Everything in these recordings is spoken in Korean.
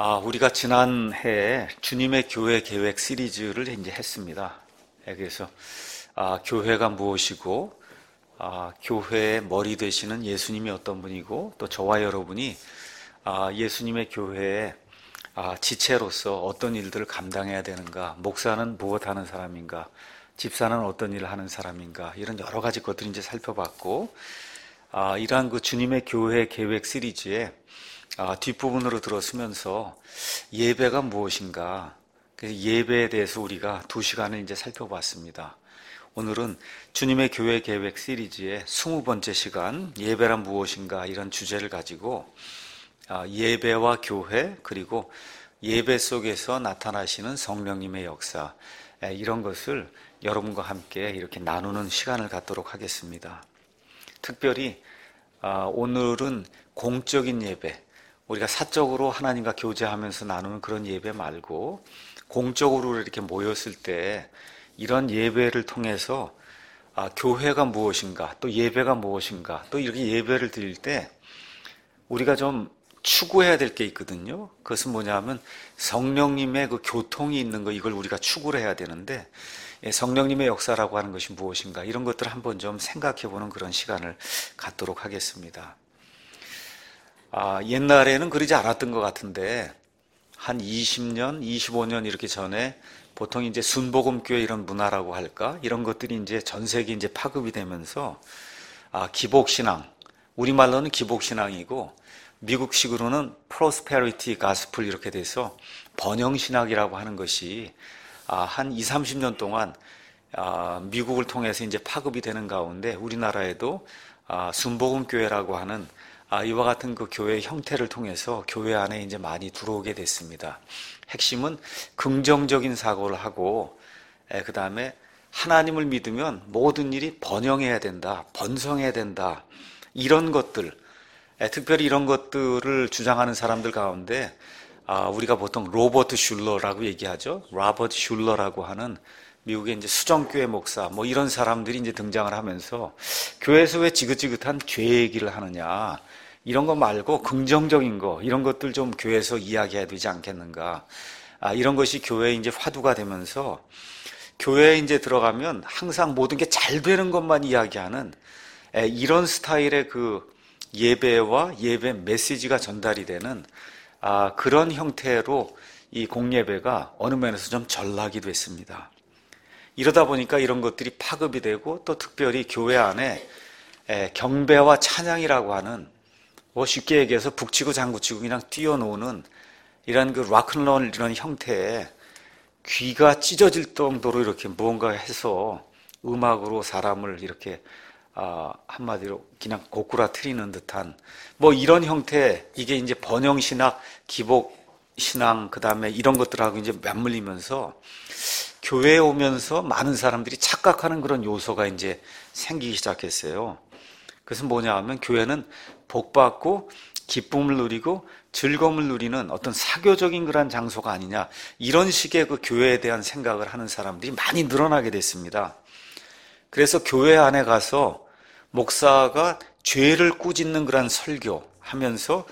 우리가 지난해에 주님의 교회 계획 시리즈를 이제 했습니다. 그래서 교회가 무엇이고, 교회의 머리 되시는 예수님이 어떤 분이고, 또 저와 여러분이 예수님의 교회에 지체로서 어떤 일들을 감당해야 되는가, 목사는 무엇 하는 사람인가, 집사는 어떤 일을 하는 사람인가, 이런 여러 가지 것들을 이제 살펴봤고, 이러한 그 주님의 교회 계획 시리즈에 뒷부분으로 들어서면서 예배가 무엇인가, 그래서 예배에 대해서 우리가 2시간을 이제 살펴봤습니다. 오늘은 주님의 교회 계획 시리즈의 20번째 시간, 예배란 무엇인가, 이런 주제를 가지고 예배와 교회, 그리고 예배 속에서 나타나시는 성령님의 역사, 이런 것을 여러분과 함께 이렇게 나누는 시간을 갖도록 하겠습니다. 특별히 오늘은 공적인 예배, 우리가 사적으로 하나님과 교제하면서 나누는 그런 예배 말고 공적으로 이렇게 모였을 때 이런 예배를 통해서 교회가 무엇인가, 또 예배가 무엇인가, 또 이렇게 예배를 드릴 때 우리가 좀 추구해야 될 게 있거든요. 그것은 뭐냐면 성령님의 그 교통이 있는 거, 이걸 우리가 추구를 해야 되는데, 성령님의 역사라고 하는 것이 무엇인가, 이런 것들을 한번 좀 생각해보는 그런 시간을 갖도록 하겠습니다. 옛날에는 그러지 않았던 것 같은데 한 20년, 25년 이렇게 전에 보통 이제 순복음교회 이런 문화라고 할까, 이런 것들이 이제 전 세계 이제 파급이 되면서 기복신앙, 우리말로는 기복신앙이고 미국식으로는 프로스페리티 가스플 이렇게 돼서 번영신학이라고 하는 것이 한 20, 30년 동안 미국을 통해서 이제 파급이 되는 가운데 우리나라에도 순복음교회라고 하는 이와 같은 그 교회의 형태를 통해서 교회 안에 이제 많이 들어오게 됐습니다. 핵심은 긍정적인 사고를 하고, 그 다음에 하나님을 믿으면 모든 일이 번영해야 된다, 번성해야 된다, 이런 것들, 특별히 이런 것들을 주장하는 사람들 가운데 우리가 보통 로버트 슐러라고 얘기하죠. 로버트 슐러라고 하는 미국의 이제 수정교회 목사, 뭐 이런 사람들이 이제 등장을 하면서 교회에서 왜 지긋지긋한 죄 얘기를 하느냐, 이런 거 말고 긍정적인 거, 이런 것들 좀 교회에서 이야기해야 되지 않겠는가, 이런 것이 교회에 이제 화두가 되면서 교회에 이제 들어가면 항상 모든 게 잘 되는 것만 이야기하는 이런 스타일의 그 예배와 예배 메시지가 전달이 되는 그런 형태로 이 공예배가 어느 면에서 좀 전락이 됐습니다. 이러다 보니까 이런 것들이 파급이 되고, 또 특별히 교회 안에 경배와 찬양이라고 하는, 뭐 쉽게 얘기해서 북치고 장구치고 그냥 뛰어노는 이런 그 락앤롤 이런 형태의 귀가 찢어질 정도로 이렇게 무언가 해서 음악으로 사람을 이렇게 한마디로 그냥 고꾸라트리는 듯한 뭐 이런 형태, 이게 이제 번영신학, 기복신앙, 그 다음에 이런 것들하고 이제 맞물리면서 교회에 오면서 많은 사람들이 착각하는 그런 요소가 이제 생기기 시작했어요. 그래서 뭐냐 하면 교회는 복받고 기쁨을 누리고 즐거움을 누리는 어떤 사교적인 그런 장소가 아니냐, 이런 식의 그 교회에 대한 생각을 하는 사람들이 많이 늘어나게 됐습니다. 그래서 교회 안에 가서 목사가 죄를 꾸짖는 그런 설교하면서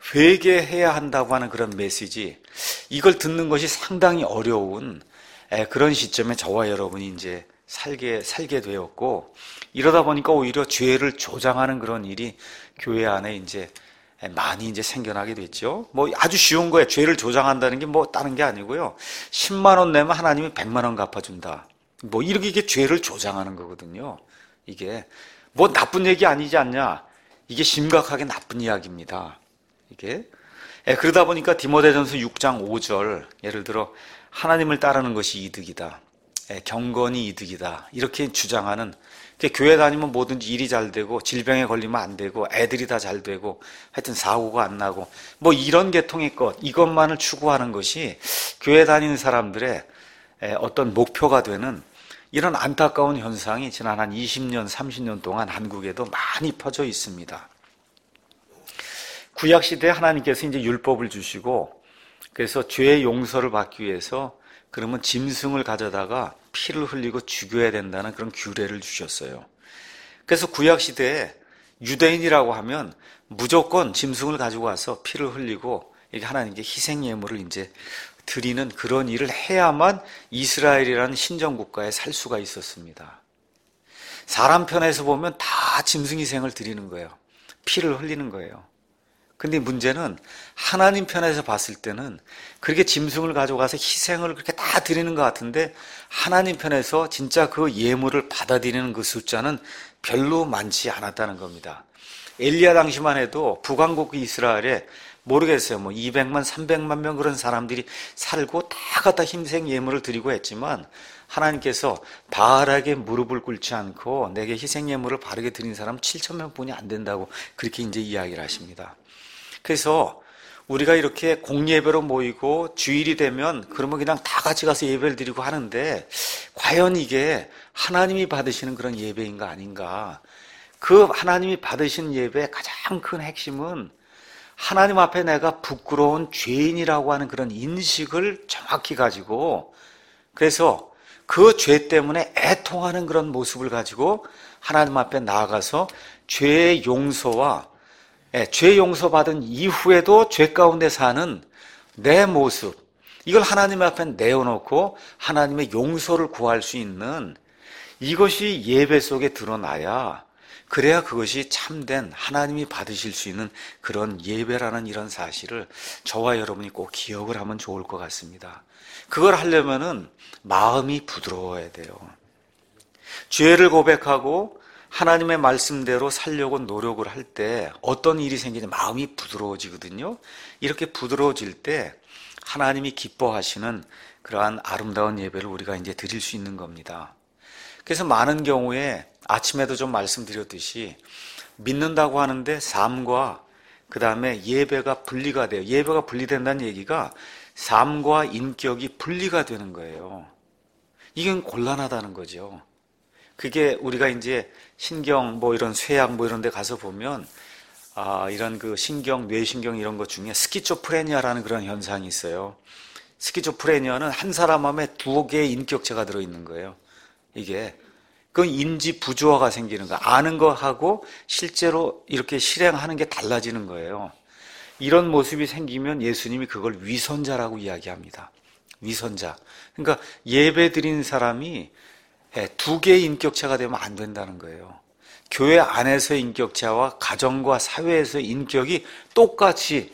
회개해야 한다고 하는 그런 메시지, 이걸 듣는 것이 상당히 어려운 그런 시점에 저와 여러분이 이제 살게 되었고, 이러다 보니까 오히려 죄를 조장하는 그런 일이 교회 안에 이제 많이 이제 생겨나게 됐죠. 뭐 아주 쉬운 거예요. 죄를 조장한다는 게 뭐 다른 게 아니고요. 10만 원 내면 하나님이 100만 원 갚아준다. 뭐 이렇게 이게 죄를 조장하는 거거든요. 이게 뭐 나쁜 얘기 아니지 않냐? 이게 심각하게 나쁜 이야기입니다. 이게 그러다 보니까 디모데전서 6장 5절, 예를 들어 하나님을 따르는 것이 이득이다, 경건이 이득이다, 이렇게 주장하는, 교회 다니면 뭐든지 일이 잘 되고 질병에 걸리면 안 되고 애들이 다 잘 되고 하여튼 사고가 안 나고 뭐 이런 계통의 것, 이것만을 추구하는 것이 교회 다니는 사람들의 어떤 목표가 되는 이런 안타까운 현상이 지난 한 20년, 30년 동안 한국에도 많이 퍼져 있습니다. 구약시대에 하나님께서 이제 율법을 주시고, 그래서 죄의 용서를 받기 위해서 그러면 짐승을 가져다가 피를 흘리고 죽여야 된다는 그런 규례를 주셨어요. 그래서 구약시대에 유대인이라고 하면 무조건 짐승을 가지고 와서 피를 흘리고 이게 하나님께 희생 예물을 이제 드리는 그런 일을 해야만 이스라엘이라는 신정국가에 살 수가 있었습니다. 사람 편에서 보면 다 짐승 희생을 드리는 거예요. 피를 흘리는 거예요. 근데 문제는 하나님 편에서 봤을 때는 그렇게 짐승을 가져가서 희생을 그렇게 다 드리는 것 같은데 하나님 편에서 진짜 그 예물을 받아들이는 그 숫자는 별로 많지 않았다는 겁니다. 엘리야 당시만 해도 북왕국 이스라엘에 모르겠어요. 200만, 300만 명 그런 사람들이 살고 다 갖다 희생 예물을 드리고 했지만 하나님께서 바알에게 무릎을 꿇지 않고 내게 희생 예물을 바르게 드린 사람 7천 명뿐이 안 된다고 그렇게 이제 이야기를 하십니다. 그래서 우리가 이렇게 공예배로 모이고 주일이 되면 그러면 그냥 다 같이 가서 예배를 드리고 하는데 과연 이게 하나님이 받으시는 그런 예배인가 아닌가? 그 하나님이 받으신 예배의 가장 큰 핵심은 하나님 앞에 내가 부끄러운 죄인이라고 하는 그런 인식을 정확히 가지고 그래서 그 죄 때문에 애통하는 그런 모습을 가지고 하나님 앞에 나아가서 죄의 용서와 죄 용서받은 이후에도 죄 가운데 사는 내 모습, 이걸 하나님 앞에 내어놓고 하나님의 용서를 구할 수 있는 이것이 예배 속에 드러나야 그래야 그것이 참된 하나님이 받으실 수 있는 그런 예배라는 이런 사실을 저와 여러분이 꼭 기억을 하면 좋을 것 같습니다. 그걸 하려면은 마음이 부드러워야 돼요. 죄를 고백하고 하나님의 말씀대로 살려고 노력을 할 때 어떤 일이 생기냐 마음이 부드러워지거든요. 이렇게 부드러워질 때 하나님이 기뻐하시는 그러한 아름다운 예배를 우리가 이제 드릴 수 있는 겁니다. 그래서 많은 경우에 아침에도 좀 말씀드렸듯이 믿는다고 하는데 삶과 그 다음에 예배가 분리가 돼요. 예배가 분리된다는 얘기가 삶과 인격이 분리가 되는 거예요. 이건 곤란하다는 거죠. 그게 우리가 이제 신경 이런 쇠약 이런 데 가서 보면 이런 그 신경, 뇌신경 이런 것 중에 스키조프레니아라는 그런 현상이 있어요. 스키조프레니아는 한 사람 안에 2개의 인격체가 들어있는 거예요. 이게 그 인지 부조화가 생기는 거, 아는 거하고 실제로 이렇게 실행하는 게 달라지는 거예요. 이런 모습이 생기면 예수님이 그걸 위선자라고 이야기합니다. 위선자. 그러니까 예배 드린 사람이 2개의 인격체가 되면 안 된다는 거예요. 교회 안에서의 인격체와 가정과 사회에서의 인격이 똑같이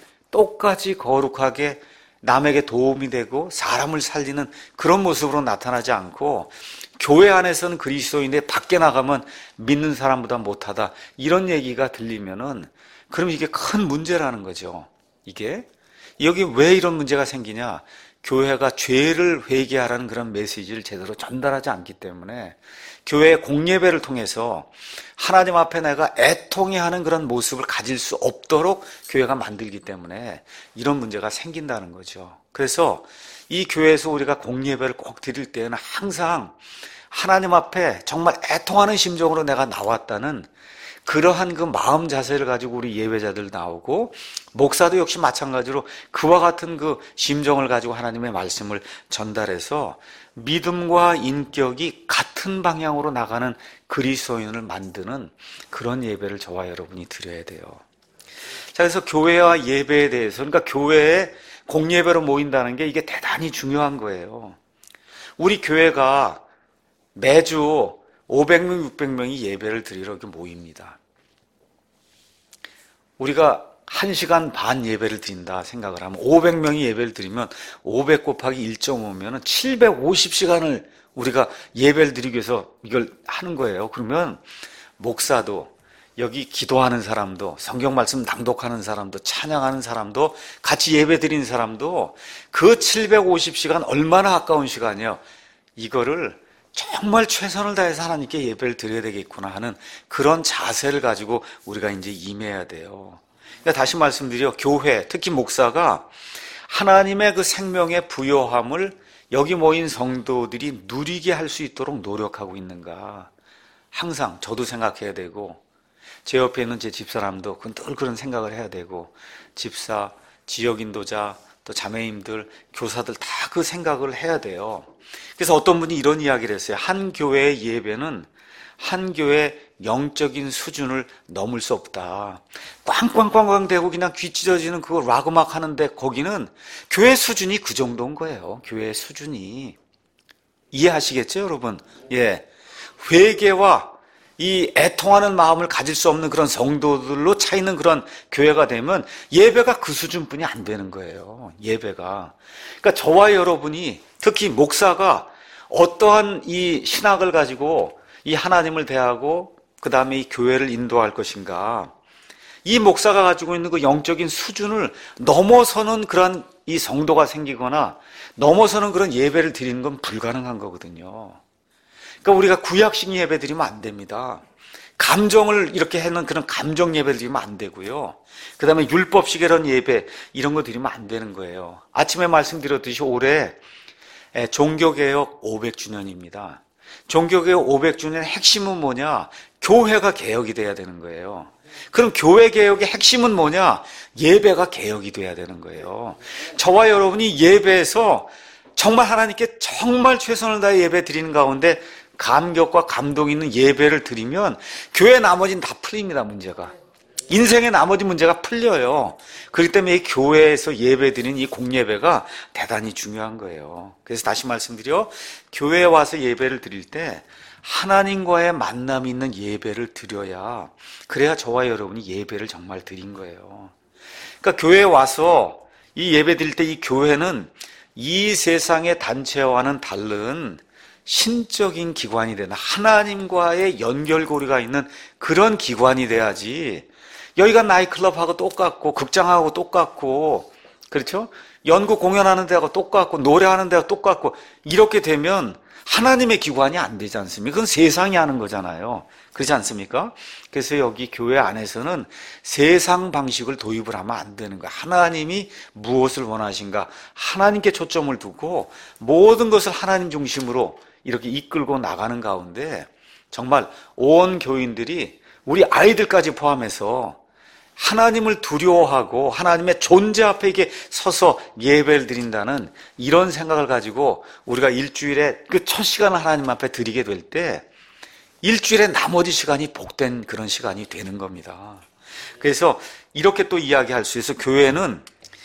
거룩하게 남에게 도움이 되고 사람을 살리는 그런 모습으로 나타나지 않고 교회 안에서는 그리스도인데 밖에 나가면 믿는 사람보다 못하다 이런 얘기가 들리면은 그럼 이게 큰 문제라는 거죠. 이게 여기 왜 이런 문제가 생기냐? 교회가 죄를 회개하라는 그런 메시지를 제대로 전달하지 않기 때문에 교회의 공예배를 통해서 하나님 앞에 내가 애통해하는 그런 모습을 가질 수 없도록 교회가 만들기 때문에 이런 문제가 생긴다는 거죠. 그래서 이 교회에서 우리가 공예배를 꼭 드릴 때는 항상 하나님 앞에 정말 애통하는 심정으로 내가 나왔다는 그러한 그 마음 자세를 가지고 우리 예배자들 나오고 목사도 역시 마찬가지로 그와 같은 그 심정을 가지고 하나님의 말씀을 전달해서 믿음과 인격이 같은 방향으로 나가는 그리스도인을 만드는 그런 예배를 저와 여러분이 드려야 돼요. 자, 그래서 교회와 예배에 대해서 그러니까 교회에 공예배로 모인다는 게 이게 대단히 중요한 거예요. 우리 교회가 매주 500명, 600명이 예배를 드리러 이렇게 모입니다. 우리가 1시간 반 예배를 드린다 생각을 하면 500명이 예배를 드리면 500 곱하기 1.5면 750시간을 우리가 예배를 드리기 위해서 이걸 하는 거예요. 그러면 목사도 여기 기도하는 사람도 성경 말씀 낭독하는 사람도 찬양하는 사람도 같이 예배 드리는 사람도 그 750시간 얼마나 아까운 시간이에요. 이거를 정말 최선을 다해서 하나님께 예배를 드려야 되겠구나 하는 그런 자세를 가지고 우리가 이제 임해야 돼요. 그러니까 다시 말씀드려 교회, 특히 목사가 하나님의 그 생명의 부요함을 여기 모인 성도들이 누리게 할 수 있도록 노력하고 있는가. 항상 저도 생각해야 되고 제 옆에 있는 제 집사람도 늘 그런 생각을 해야 되고 집사, 지역인도자, 또 자매님들, 교사들 다 그 생각을 해야 돼요. 그래서 어떤 분이 이런 이야기를 했어요. 한 교회의 예배는 한 교회 영적인 수준을 넘을 수 없다. 꽝꽝꽝꽝 대고 그냥 귀 찢어지는 그거 락음악 하는데 거기는 교회 수준이 그 정도인 거예요. 교회 수준이. 이해하시겠죠, 여러분? 예. 회개와 이 애통하는 마음을 가질 수 없는 그런 성도들로 차 있는 그런 교회가 되면 예배가 그 수준뿐이 안 되는 거예요. 예배가. 그러니까 저와 여러분이 특히 목사가 어떠한 이 신학을 가지고 이 하나님을 대하고 그 다음에 이 교회를 인도할 것인가. 이 목사가 가지고 있는 그 영적인 수준을 넘어서는 그런 이 성도가 생기거나 넘어서는 그런 예배를 드리는 건 불가능한 거거든요. 그러니까 우리가 구약식 예배 드리면 안 됩니다. 감정을 이렇게 하는 그런 감정 예배를 드리면 안 되고요. 그 다음에 율법식 이런 예배 이런 거 드리면 안 되는 거예요. 아침에 말씀드렸듯이 올해 종교개혁 500주년입니다. 종교개혁 500주년 핵심은 뭐냐? 교회가 개혁이 돼야 되는 거예요. 그럼 교회 개혁의 핵심은 뭐냐? 예배가 개혁이 돼야 되는 거예요. 저와 여러분이 예배에서 정말 하나님께 정말 최선을 다해 예배 드리는 가운데 감격과 감동 있는 예배를 드리면 교회 나머지는 다 풀립니다, 문제가. 인생의 나머지 문제가 풀려요. 그렇기 때문에 이 교회에서 예배 드리는 이 공예배가 대단히 중요한 거예요. 그래서 다시 말씀드려, 교회에 와서 예배를 드릴 때 하나님과의 만남이 있는 예배를 드려야, 그래야 저와 여러분이 예배를 정말 드린 거예요. 그러니까 교회에 와서 이 예배 드릴 때 이 교회는 이 세상의 단체와는 다른 신적인 기관이 되는, 하나님과의 연결고리가 있는 그런 기관이 돼야지, 여기가 나이클럽하고 똑같고 극장하고 똑같고, 그렇죠? 연극 공연하는 데하고 똑같고 노래하는 데하고 똑같고 이렇게 되면 하나님의 기관이 안 되지 않습니까? 그건 세상이 하는 거잖아요. 그렇지 않습니까? 그래서 여기 교회 안에서는 세상 방식을 도입을 하면 안 되는 거예요. 하나님이 무엇을 원하신가? 하나님께 초점을 두고 모든 것을 하나님 중심으로 이렇게 이끌고 나가는 가운데 정말 온 교인들이, 우리 아이들까지 포함해서 하나님을 두려워하고 하나님의 존재 앞에 이렇게 서서 예배를 드린다는 이런 생각을 가지고 우리가 일주일에 그 첫 시간을 하나님 앞에 드리게 될 때 일주일에 나머지 시간이 복된 그런 시간이 되는 겁니다. 그래서 이렇게 또 이야기할 수 있어. 교회는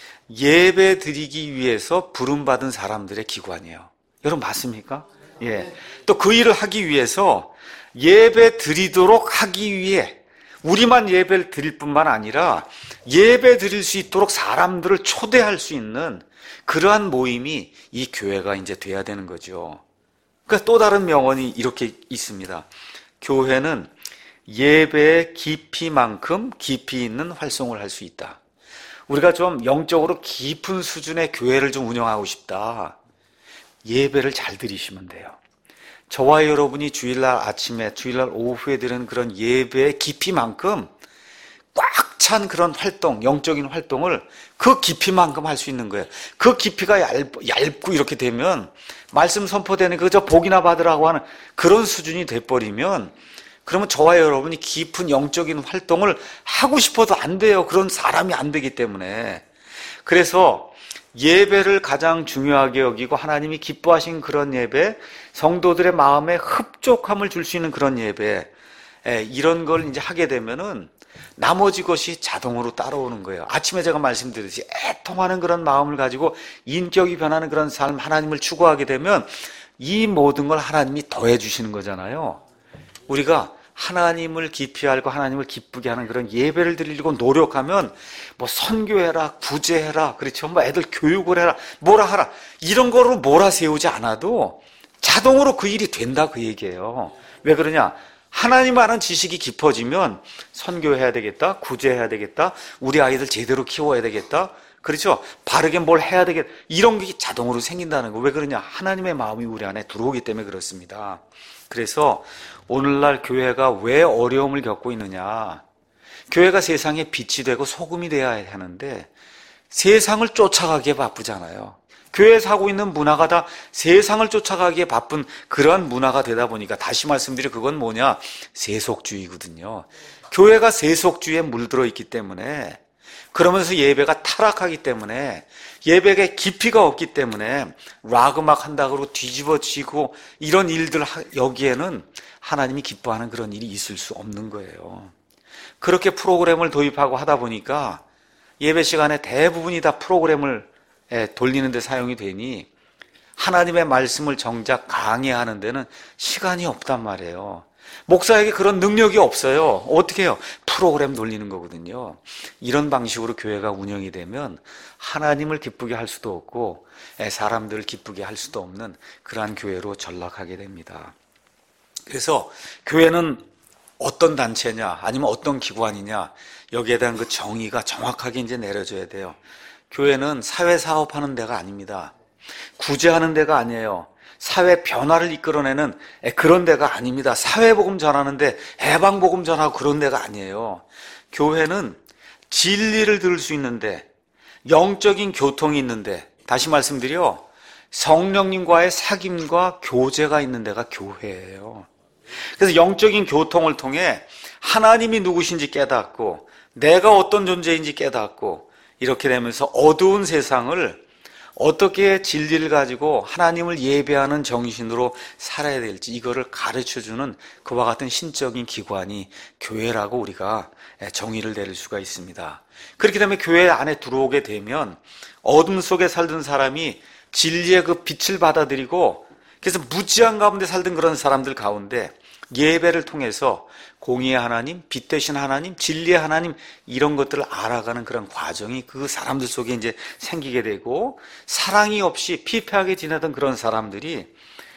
예배 드리기 위해서 부름받은 사람들의 기관이에요. 여러분 맞습니까? 예. 또 그 일을 하기 위해서 예배 드리도록 하기 위해 우리만 예배를 드릴 뿐만 아니라 예배 드릴 수 있도록 사람들을 초대할 수 있는 그러한 모임이 이 교회가 이제 돼야 되는 거죠. 그러니까 또 다른 명언이 이렇게 있습니다. 교회는 예배의 깊이만큼 깊이 있는 활동을 할 수 있다. 우리가 좀 영적으로 깊은 수준의 교회를 좀 운영하고 싶다. 예배를 잘 드리시면 돼요. 저와 여러분이 주일날 아침에, 주일날 오후에 드리는 그런 예배의 깊이만큼 꽉 찬 그런 활동, 영적인 활동을 그 깊이만큼 할 수 있는 거예요. 그 깊이가 얇고 이렇게 되면 말씀 선포되는 그저 복이나 받으라고 하는 그런 수준이 돼버리면 그러면 저와 여러분이 깊은 영적인 활동을 하고 싶어도 안 돼요. 그런 사람이 안 되기 때문에. 그래서 예배를 가장 중요하게 여기고 하나님이 기뻐하신 그런 예배, 성도들의 마음에 흡족함을 줄 수 있는 그런 예배, 이런 걸 이제 하게 되면은 나머지 것이 자동으로 따라오는 거예요. 아침에 제가 말씀드렸듯이 애통하는 그런 마음을 가지고 인격이 변하는 그런 삶, 하나님을 추구하게 되면 이 모든 걸 하나님이 더해 주시는 거잖아요. 우리가 하나님을 깊이 알고 하나님을 기쁘게 하는 그런 예배를 드리려고 노력하면 뭐 선교해라, 구제해라, 그렇죠? 뭐 애들 교육을 해라, 뭐라 하라, 이런 거로 몰아세우지 않아도 자동으로 그 일이 된다 그 얘기예요. 왜 그러냐? 하나님 아는 지식이 깊어지면 선교해야 되겠다, 구제해야 되겠다, 우리 아이들 제대로 키워야 되겠다, 그렇죠? 바르게 뭘 해야 되겠다, 이런 게 자동으로 생긴다는 거. 왜 그러냐? 하나님의 마음이 우리 안에 들어오기 때문에 그렇습니다. 그래서 오늘날 교회가 왜 어려움을 겪고 있느냐? 교회가 세상에 빛이 되고 소금이 되어야 하는데 세상을 쫓아가기에 바쁘잖아요. 교회에서 하고 있는 문화가 다 세상을 쫓아가기에 바쁜 그러한 문화가 되다 보니까, 다시 말씀드려, 그건 뭐냐? 세속주의거든요. 교회가 세속주의에 물들어 있기 때문에 그러면서 예배가 타락하기 때문에, 예배에 깊이가 없기 때문에 락 음악 한다고 뒤집어지고 이런 일들 여기에는 하나님이 기뻐하는 그런 일이 있을 수 없는 거예요. 그렇게 프로그램을 도입하고 하다 보니까 예배 시간에 대부분이 다 프로그램을 돌리는 데 사용이 되니 하나님의 말씀을 정작 강해하는 데는 시간이 없단 말이에요. 목사에게 그런 능력이 없어요. 어떻게 해요? 프로그램 돌리는 거거든요. 이런 방식으로 교회가 운영이 되면 하나님을 기쁘게 할 수도 없고 사람들을 기쁘게 할 수도 없는 그러한 교회로 전락하게 됩니다. 그래서 교회는 어떤 단체냐 아니면 어떤 기관이냐, 여기에 대한 그 정의가 정확하게 이제 내려져야 돼요. 교회는 사회사업하는 데가 아닙니다. 구제하는 데가 아니에요. 사회 변화를 이끌어내는 그런 데가 아닙니다. 사회복음 전하는데 해방복음 전하고 그런 데가 아니에요. 교회는 진리를 들을 수 있는데, 영적인 교통이 있는데, 다시 말씀드려 성령님과의 사귐과 교제가 있는 데가 교회예요. 그래서 영적인 교통을 통해 하나님이 누구신지 깨닫고 내가 어떤 존재인지 깨닫고, 이렇게 되면서 어두운 세상을 어떻게 진리를 가지고 하나님을 예배하는 정신으로 살아야 될지 이거를 가르쳐주는 그와 같은 신적인 기관이 교회라고 우리가 정의를 내릴 수가 있습니다. 그렇게 되면 교회 안에 들어오게 되면 어둠 속에 살던 사람이 진리의 그 빛을 받아들이고, 그래서 무지한 가운데 살던 그런 사람들 가운데 예배를 통해서 공의의 하나님, 빛 되신 하나님, 진리의 하나님, 이런 것들을 알아가는 그런 과정이 그 사람들 속에 이제 생기게 되고, 사랑이 없이 피폐하게 지내던 그런 사람들이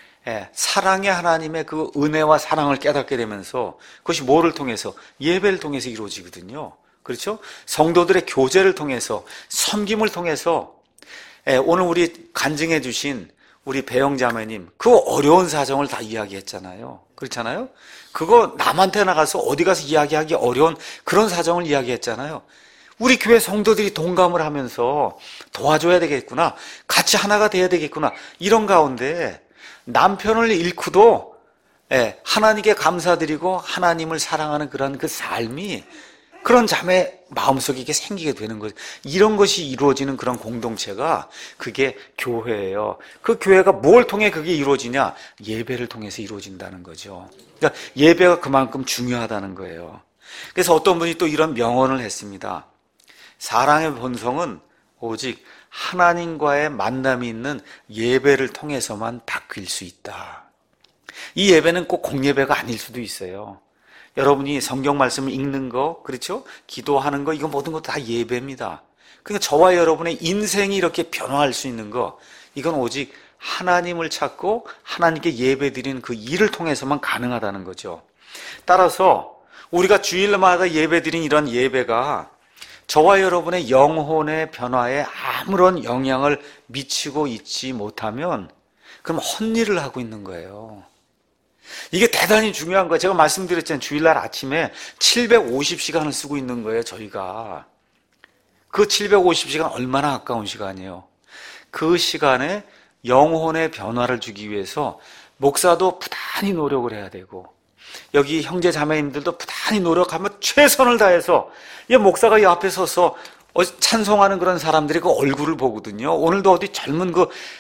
사랑의 하나님의 그 은혜와 사랑을 깨닫게 되면서, 그것이 뭐를 통해서? 예배를 통해서 이루어지거든요. 그렇죠? 성도들의 교제를 통해서, 섬김을 통해서. 오늘 우리 간증해 주신 우리 배영자매님, 그 어려운 사정을 다 이야기했잖아요. 그렇잖아요? 그거 남한테 나가서 어디 가서 이야기하기 어려운 그런 사정을 이야기했잖아요. 우리 교회 성도들이 동감을 하면서 도와줘야 되겠구나, 같이 하나가 돼야 되겠구나, 이런 가운데 남편을 잃고도 하나님께 감사드리고 하나님을 사랑하는 그런 그 삶이, 그런 자매 마음속에 이게 생기게 되는 거죠. 이런 것이 이루어지는 그런 공동체가 그게 교회예요. 그 교회가 뭘 통해 그게 이루어지냐? 예배를 통해서 이루어진다는 거죠. 그러니까 예배가 그만큼 중요하다는 거예요. 그래서 어떤 분이 또 이런 명언을 했습니다. 사랑의 본성은 오직 하나님과의 만남이 있는 예배를 통해서만 바뀔 수 있다. 이 예배는 꼭 공예배가 아닐 수도 있어요. 여러분이 성경 말씀을 읽는 거, 그렇죠? 기도하는 거, 이거 모든 것도 다 예배입니다. 그러니까 저와 여러분의 인생이 이렇게 변화할 수 있는 거, 이건 오직 하나님을 찾고 하나님께 예배 드리는 그 일을 통해서만 가능하다는 거죠. 따라서 우리가 주일마다 예배 드린 이런 예배가 저와 여러분의 영혼의 변화에 아무런 영향을 미치고 있지 못하면 그럼 헛일을 하고 있는 거예요. 이게 대단히 중요한 거예요. 제가 말씀드렸잖아요. 주일날 아침에 750시간을 쓰고 있는 거예요, 저희가. 그 750시간 얼마나 아까운 시간이에요. 그 시간에 영혼의 변화를 주기 위해서 목사도 부단히 노력을 해야 되고, 여기 형제 자매님들도 부단히 노력하면 최선을 다해서, 이 목사가 이 앞에 서서 찬송하는 그런 사람들이 그 얼굴을 보거든요. 오늘도 어디 젊은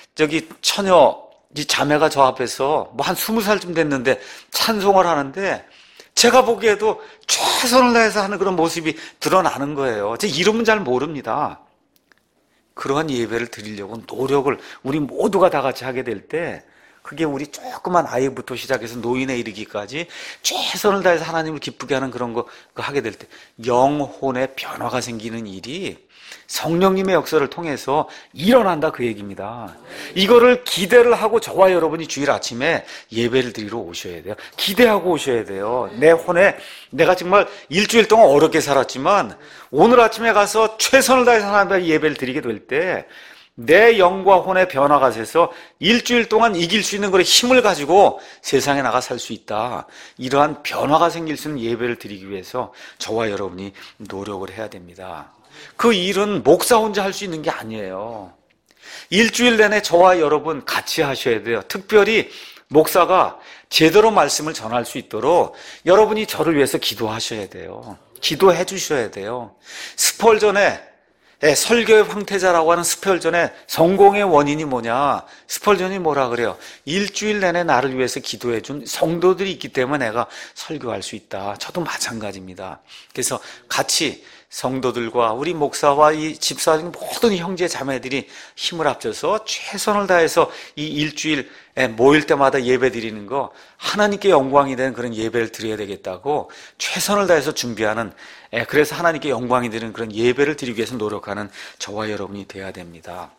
처녀 이 자매가 저 앞에서 뭐 한 20살쯤 됐는데 찬송을 하는데, 제가 보기에도 최선을 다해서 하는 그런 모습이 드러나는 거예요. 제 이름은 잘 모릅니다. 그러한 예배를 드리려고 노력을 우리 모두가 다 같이 하게 될 때, 그게 우리 조그만 아이부터 시작해서 노인에 이르기까지 최선을 다해서 하나님을 기쁘게 하는 그런 거 하게 될 때 영혼의 변화가 생기는 일이 성령님의 역사를 통해서 일어난다, 그 얘기입니다. 이거를 기대를 하고 저와 여러분이 주일 아침에 예배를 드리러 오셔야 돼요. 기대하고 오셔야 돼요. 내 혼에 내가 정말 일주일 동안 어렵게 살았지만 오늘 아침에 가서 최선을 다해서 하나님께 예배를 드리게 될 때 내 영과 혼의 변화가 돼서 일주일 동안 이길 수 있는 그런 힘을 가지고 세상에 나가 살 수 있다. 이러한 변화가 생길 수 있는 예배를 드리기 위해서 저와 여러분이 노력을 해야 됩니다. 그 일은 목사 혼자 할 수 있는 게 아니에요. 일주일 내내 저와 여러분 같이 하셔야 돼요. 특별히 목사가 제대로 말씀을 전할 수 있도록 여러분이 저를 위해서 기도하셔야 돼요. 기도해 주셔야 돼요. 스펄전에 설교의 황태자라고 하는 스펄전의 성공의 원인이 뭐냐? 스펄전이 뭐라 그래요? 일주일 내내 나를 위해서 기도해 준 성도들이 있기 때문에 내가 설교할 수 있다. 저도 마찬가지입니다. 그래서 같이 성도들과 우리 목사와 이 집사님 모든 형제 자매들이 힘을 합쳐서 최선을 다해서 이 일주일 모일 때마다 예배 드리는 거 하나님께 영광이 되는 그런 예배를 드려야 되겠다고 최선을 다해서 준비하는, 그래서 하나님께 영광이 되는 그런 예배를 드리기 위해서 노력하는 저와 여러분이 돼야 됩니다.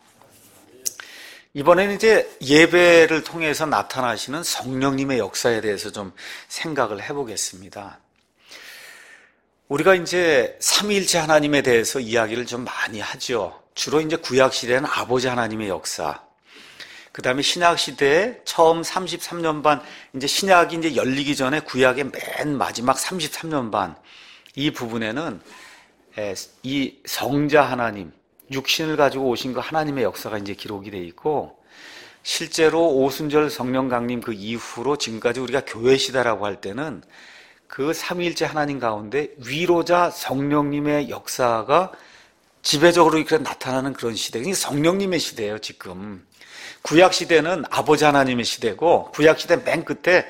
이번에는 이제 예배를 통해서 나타나시는 성령님의 역사에 대해서 좀 생각을 해보겠습니다. 우리가 이제 삼위일체 하나님에 대해서 이야기를 좀 많이 하죠. 주로 이제 구약시대는 아버지 하나님의 역사, 그 다음에 신약시대에 처음 33년 반, 이제 신약이 이제 열리기 전에 구약의 맨 마지막 33년 반, 이 부분에는 이 성자 하나님, 육신을 가지고 오신 그 하나님의 역사가 이제 기록이 되어 있고, 실제로 오순절 성령 강림 그 이후로 지금까지 우리가 교회 시대라고 할 때는 그 삼위일체 하나님 가운데 위로자 성령님의 역사가 지배적으로 이렇게 나타나는 그런 시대, 성령님의 시대예요. 지금 구약 시대는 아버지 하나님의 시대고, 구약 시대 맨 끝에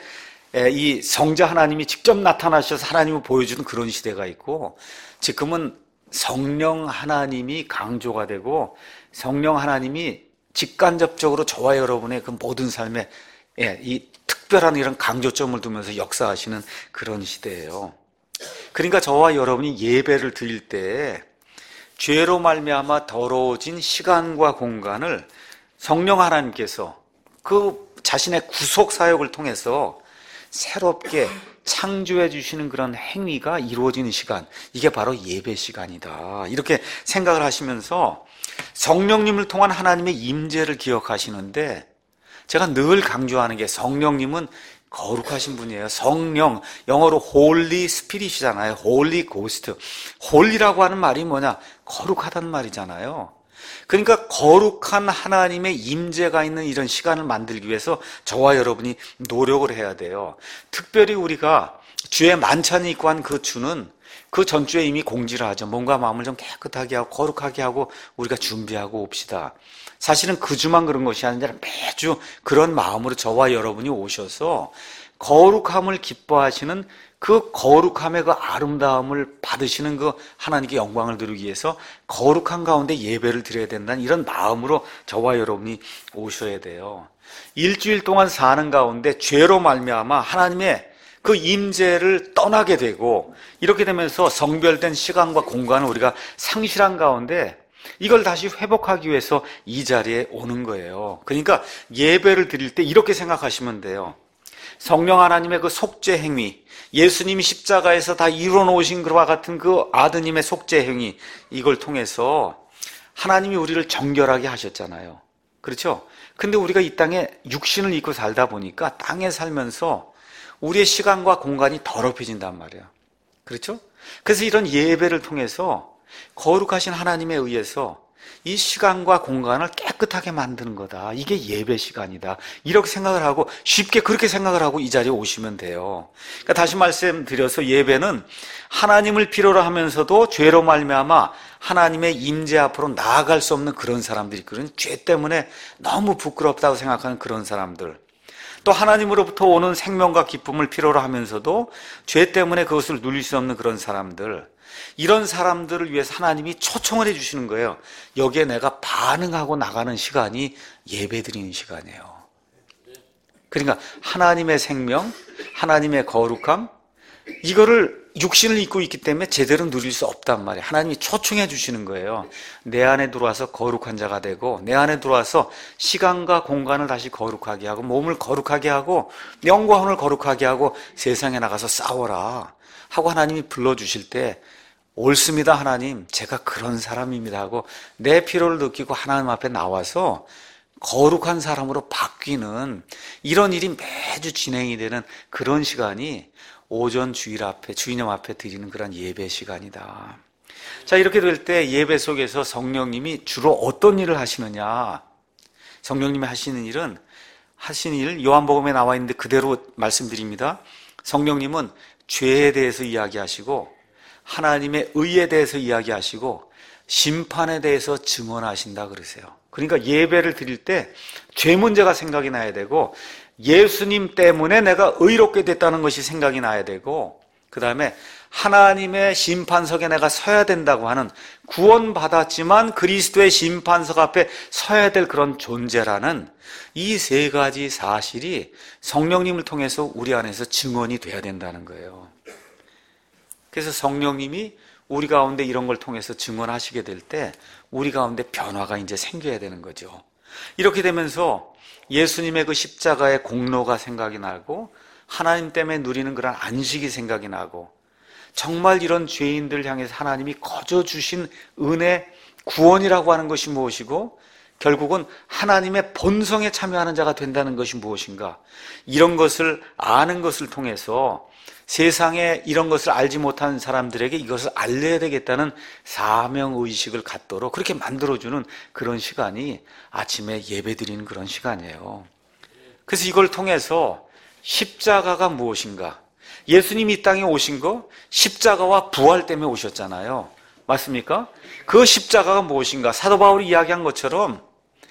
이 성자 하나님이 직접 나타나셔서 하나님을 보여주는 그런 시대가 있고, 지금은 성령 하나님이 강조가 되고 성령 하나님이 직간접적으로 저와 여러분의 그 모든 삶에 이 특별한 이런 강조점을 두면서 역사하시는 그런 시대예요. 그러니까 저와 여러분이 예배를 드릴 때 죄로 말미암아 더러워진 시간과 공간을 성령 하나님께서 그 자신의 구속 사역을 통해서 새롭게 창조해 주시는 그런 행위가 이루어지는 시간, 이게 바로 예배 시간이다. 이렇게 생각을 하시면서 성령님을 통한 하나님의 임재를 기억하시는데, 제가 늘 강조하는 게 성령님은 거룩하신 분이에요. 성령, 영어로 Holy Spirit이잖아요. Holy Ghost. Holy라고 하는 말이 뭐냐? 거룩하다는 말이잖아요. 그러니까 거룩한 하나님의 임재가 있는 이런 시간을 만들기 위해서 저와 여러분이 노력을 해야 돼요. 특별히 우리가 주의 만찬이 있고 한 그 주는 그 전주에 이미 공지를 하죠. 몸과 마음을 좀 깨끗하게 하고 거룩하게 하고 우리가 준비하고 옵시다. 사실은 그 주만 그런 것이 아니라 매주 그런 마음으로 저와 여러분이 오셔서 거룩함을 기뻐하시는 그 거룩함의 그 아름다움을 받으시는 그 하나님께 영광을 드리기 위해서 거룩한 가운데 예배를 드려야 된다는 이런 마음으로 저와 여러분이 오셔야 돼요. 일주일 동안 사는 가운데 죄로 말미암아 하나님의 그 임재를 떠나게 되고, 이렇게 되면서 성별된 시간과 공간을 우리가 상실한 가운데 이걸 다시 회복하기 위해서 이 자리에 오는 거예요. 그러니까 예배를 드릴 때 이렇게 생각하시면 돼요. 성령 하나님의 그 속죄 행위, 예수님이 십자가에서 다 이루어 놓으신 것과 같은 그 아드님의 속죄 행위, 이걸 통해서 하나님이 우리를 정결하게 하셨잖아요. 그렇죠? 근데 우리가 이 땅에 육신을 입고 살다 보니까 땅에 살면서 우리의 시간과 공간이 더럽혀진단 말이에요. 그렇죠? 그래서 이런 예배를 통해서 거룩하신 하나님에 의해서 이 시간과 공간을 깨끗하게 만드는 거다. 이게 예배 시간이다. 이렇게 생각을 하고, 쉽게 그렇게 생각을 하고 이 자리에 오시면 돼요. 그러니까 다시 말씀드려서 예배는 하나님을 필요로 하면서도 죄로 말미암아 하나님의 임재 앞으로 나아갈 수 없는 그런 사람들이, 그런 죄 때문에 너무 부끄럽다고 생각하는 그런 사람들, 또 하나님으로부터 오는 생명과 기쁨을 필요로 하면서도 죄 때문에 그것을 누릴 수 없는 그런 사람들, 이런 사람들을 위해서 하나님이 초청을 해주시는 거예요. 여기에 내가 반응하고 나가는 시간이 예배드리는 시간이에요. 그러니까 하나님의 생명, 하나님의 거룩함, 이거를 육신을 입고 있기 때문에 제대로 누릴 수 없단 말이에요. 하나님이 초청해 주시는 거예요. 내 안에 들어와서 거룩한 자가 되고, 내 안에 들어와서 시간과 공간을 다시 거룩하게 하고, 몸을 거룩하게 하고, 영혼을 거룩하게 하고, 세상에 나가서 싸워라 하고 하나님이 불러주실 때, 옳습니다 하나님, 제가 그런 사람입니다 하고 내 필요를 느끼고 하나님 앞에 나와서 거룩한 사람으로 바뀌는 이런 일이 매주 진행이 되는 그런 시간이 오전 주일 앞에, 주인님 앞에 드리는 그런 예배 시간이다. 자, 이렇게 될 때 예배 속에서 성령님이 주로 어떤 일을 하시느냐? 성령님이 하시는 일, 요한복음에 나와 있는데 그대로 말씀드립니다. 성령님은 죄에 대해서 이야기하시고, 하나님의 의에 대해서 이야기하시고 심판에 대해서 증언하신다 그러세요. 그러니까 예배를 드릴 때 죄 문제가 생각이 나야 되고 예수님 때문에 내가 의롭게 됐다는 것이 생각이 나야 되고 그 다음에 하나님의 심판석에 내가 서야 된다고 하는 구원받았지만 그리스도의 심판석 앞에 서야 될 그런 존재라는 이 세 가지 사실이 성령님을 통해서 우리 안에서 증언이 돼야 된다는 거예요. 그래서 성령님이 우리 가운데 이런 걸 통해서 증언하시게 될 때 우리 가운데 변화가 이제 생겨야 되는 거죠. 이렇게 되면서 예수님의 그 십자가의 공로가 생각이 나고 하나님 때문에 누리는 그런 안식이 생각이 나고 정말 이런 죄인들 향해서 하나님이 거저 주신 은혜, 구원이라고 하는 것이 무엇이고 결국은 하나님의 본성에 참여하는 자가 된다는 것이 무엇인가, 이런 것을 아는 것을 통해서 세상에 이런 것을 알지 못하는 사람들에게 이것을 알려야 되겠다는 사명의식을 갖도록 그렇게 만들어주는 그런 시간이 아침에 예배드리는 그런 시간이에요. 그래서 이걸 통해서 십자가가 무엇인가, 예수님이 이 땅에 오신 거 십자가와 부활 때문에 오셨잖아요. 맞습니까? 그 십자가가 무엇인가, 사도 바울이 이야기한 것처럼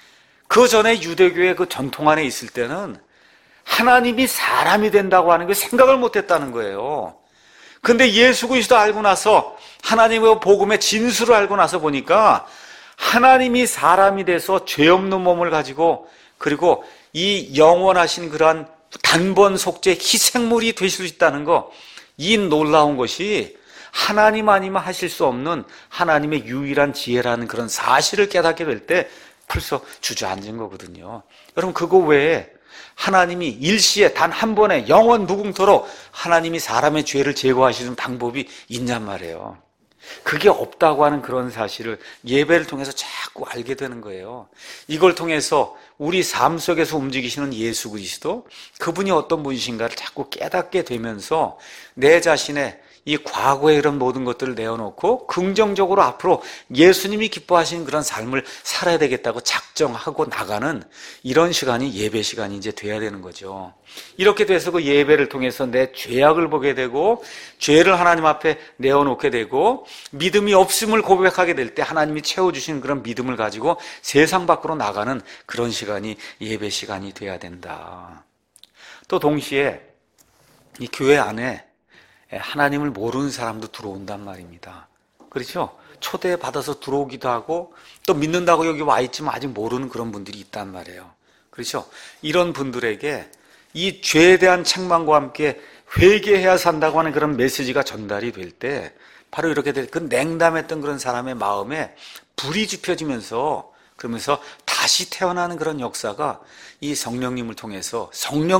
그 전에 유대교의 그 전통 안에 있을 때는 하나님이 사람이 된다고 하는 게 생각을 못했다는 거예요. 근데 예수 그리스도 알고 나서 하나님의 복음의 진수를 알고 나서 보니까 하나님이 사람이 돼서 죄 없는 몸을 가지고 그리고 이 영원하신 그러한 단번 속죄 희생물이 되실 수 있다는 거, 이 놀라운 것이 하나님 아니면 하실 수 없는 하나님의 유일한 지혜라는 그런 사실을 깨닫게 될 때 벌써 주저앉은 거거든요. 여러분, 그거 외에 하나님이 일시에 단 한 번에 영원 무궁토록 하나님이 사람의 죄를 제거하시는 방법이 있냔 말이에요. 그게 없다고 하는 그런 사실을 예배를 통해서 자꾸 알게 되는 거예요. 이걸 통해서 우리 삶 속에서 움직이시는 예수 그리스도, 그분이 어떤 분이신가를 자꾸 깨닫게 되면서 내 자신의 이 과거의 이런 모든 것들을 내어놓고 긍정적으로 앞으로 예수님이 기뻐하시는 그런 삶을 살아야 되겠다고 작정하고 나가는 이런 시간이 예배 시간이 이제 돼야 되는 거죠. 이렇게 돼서 그 예배를 통해서 내 죄악을 보게 되고 죄를 하나님 앞에 내어놓게 되고 믿음이 없음을 고백하게 될 때 하나님이 채워주시는 그런 믿음을 가지고 세상 밖으로 나가는 그런 시간이 예배 시간이 돼야 된다. 또 동시에 이 교회 안에 하나님을 모르는 사람도 들어온단 말입니다. 그렇죠? 초대받아서 들어오기도 하고 또 믿는다고 여기 와 있지만 아직 모르는 그런 분들이 있단 말이에요. 그렇죠? 이런 분들에게 이 죄에 대한 책망과 함께 회개해야 산다고 하는 그런 메시지가 전달이 될 때 바로 이렇게 될 그 냉담했던 그런 사람의 마음에 불이 지펴지면서 그러면서 다시 태어나는 그런 역사가 이 성령님을 통해서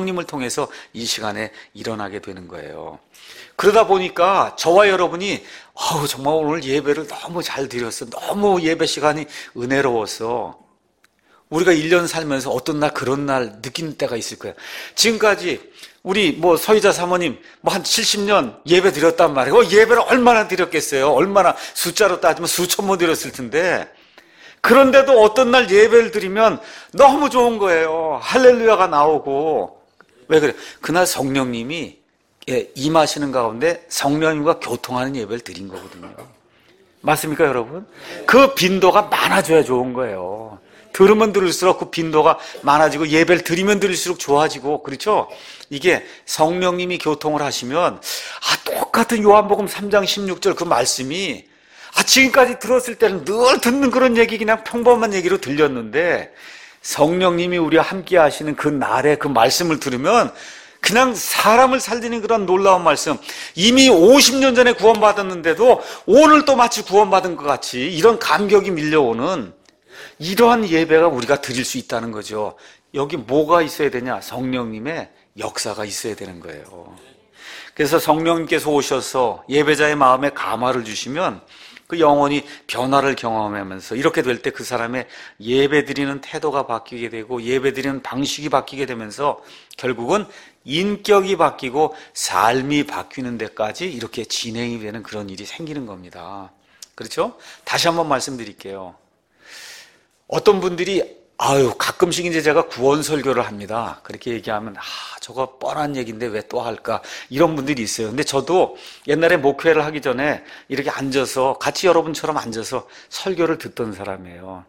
이 시간에 일어나게 되는 거예요. 그러다 보니까 저와 여러분이 정말 오늘 예배를 너무 잘 드렸어, 너무 예배 시간이 은혜로워서 우리가 1년 살면서 어떤 날 그런 날 느끼는 때가 있을 거예요. 지금까지 우리 서희자 사모님 한 70년 예배 드렸단 말이에요. 예배를 얼마나 드렸겠어요? 얼마나 숫자로 따지면 수천 번 드렸을 텐데, 그런데도 어떤 날 예배를 드리면 너무 좋은 거예요. 할렐루야가 나오고. 왜 그래요? 그날 성령님이 임하시는 가운데 성령님과 교통하는 예배를 드린 거거든요. 맞습니까, 여러분? 그 빈도가 많아져야 좋은 거예요. 들으면 들을수록 그 빈도가 많아지고 예배를 드리면 드릴수록 좋아지고, 그렇죠? 이게 성령님이 교통을 하시면 똑같은 요한복음 3장 16절 그 말씀이 지금까지 들었을 때는 늘 듣는 그런 얘기, 그냥 평범한 얘기로 들렸는데 성령님이 우리와 함께 하시는 그 날에 그 말씀을 들으면 그냥 사람을 살리는 그런 놀라운 말씀, 이미 50년 전에 구원받았는데도 오늘 또 마치 구원받은 것 같이 이런 감격이 밀려오는 이러한 예배가 우리가 드릴 수 있다는 거죠. 여기 뭐가 있어야 되냐? 성령님의 역사가 있어야 되는 거예요. 그래서 성령님께서 오셔서 예배자의 마음에 감화를 주시면 그 영혼이 변화를 경험하면서 이렇게 될 때 그 사람의 예배드리는 태도가 바뀌게 되고 예배드리는 방식이 바뀌게 되면서 결국은 인격이 바뀌고 삶이 바뀌는 데까지 이렇게 진행이 되는 그런 일이 생기는 겁니다. 그렇죠? 다시 한번 말씀드릴게요. 어떤 분들이 아유, 가끔씩 이제 제가 구원 설교를 합니다. 그렇게 얘기하면, 저거 뻔한 얘기인데 왜 또 할까? 이런 분들이 있어요. 근데 저도 옛날에 목회를 하기 전에 이렇게 앉아서, 같이 여러분처럼 앉아서 설교를 듣던 사람이에요.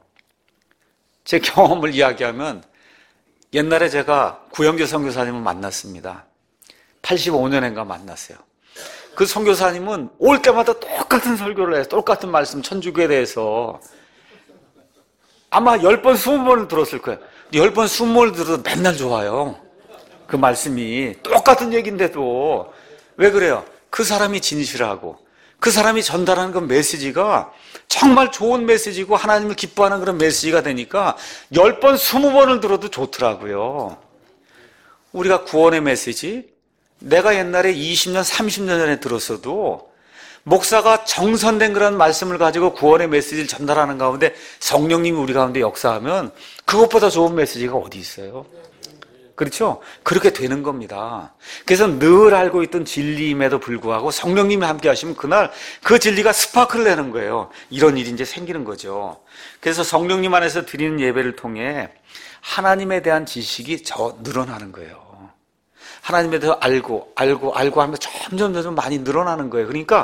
제 경험을 이야기하면, 옛날에 제가 구영재 선교사님을 만났습니다. 85년인가 만났어요. 그 선교사님은 올 때마다 똑같은 설교를 해요. 똑같은 말씀, 천주교에 대해서. 아마 10번, 20번을 들었을 거예요. 10번, 20번을 들어도 맨날 좋아요. 그 말씀이. 똑같은 얘기인데도. 왜 그래요? 그 사람이 진실하고, 그 사람이 전달하는 그 메시지가 정말 좋은 메시지고 하나님을 기뻐하는 그런 메시지가 되니까 10번, 20번을 들어도 좋더라고요. 우리가 구원의 메시지, 내가 옛날에 20년, 30년 전에 들었어도 목사가 정선된 그런 말씀을 가지고 구원의 메시지를 전달하는 가운데 성령님이 우리 가운데 역사하면 그것보다 좋은 메시지가 어디 있어요? 그렇죠? 그렇게 되는 겁니다. 그래서 늘 알고 있던 진리임에도 불구하고 성령님이 함께 하시면 그날 그 진리가 스파크를 내는 거예요. 이런 일이 이제 생기는 거죠. 그래서 성령님 안에서 드리는 예배를 통해 하나님에 대한 지식이 늘어나는 거예요. 하나님에 대해서 알고 하면서 점점 많이 늘어나는 거예요. 그러니까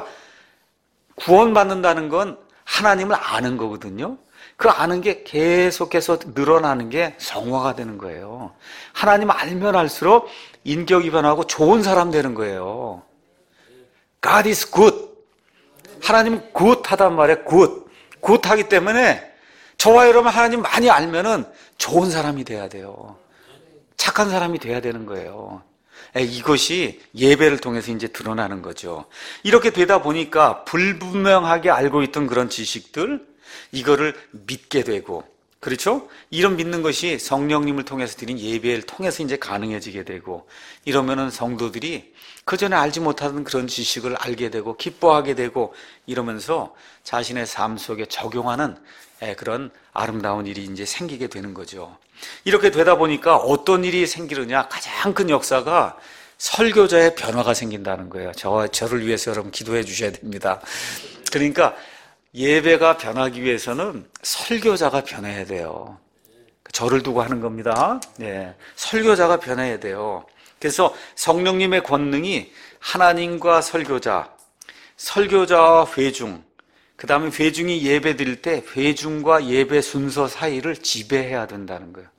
구원받는다는 건 하나님을 아는 거거든요. 그 아는 게 계속해서 늘어나는 게 성화가 되는 거예요. 하나님 알면 알수록 인격이 변하고 좋은 사람 되는 거예요. God is good. 하나님은 굿하단 말이에요. 굿하기 때문에 저와 여러분 하나님 많이 알면은 좋은 사람이 돼야 돼요. 착한 사람이 돼야 되는 거예요. 이것이 예배를 통해서 이제 드러나는 거죠. 이렇게 되다 보니까 불분명하게 알고 있던 그런 지식들, 이거를 믿게 되고, 그렇죠? 이런 믿는 것이 성령님을 통해서 드린 예배를 통해서 이제 가능해지게 되고, 이러면은 성도들이 그전에 알지 못하던 그런 지식을 알게 되고, 기뻐하게 되고, 이러면서 자신의 삶 속에 적용하는 그런 아름다운 일이 이제 생기게 되는 거죠. 이렇게 되다 보니까 어떤 일이 생기느냐, 가장 큰 역사가 설교자의 변화가 생긴다는 거예요. 저를 위해서 여러분 기도해 주셔야 됩니다. 그러니까 예배가 변하기 위해서는 설교자가 변해야 돼요. 저를 두고 하는 겁니다. 네, 설교자가 변해야 돼요. 그래서 성령님의 권능이 하나님과 설교자와 회중, 그 다음에 회중이 예배 드릴 때 회중과 예배 순서 사이를 지배해야 된다는 거예요.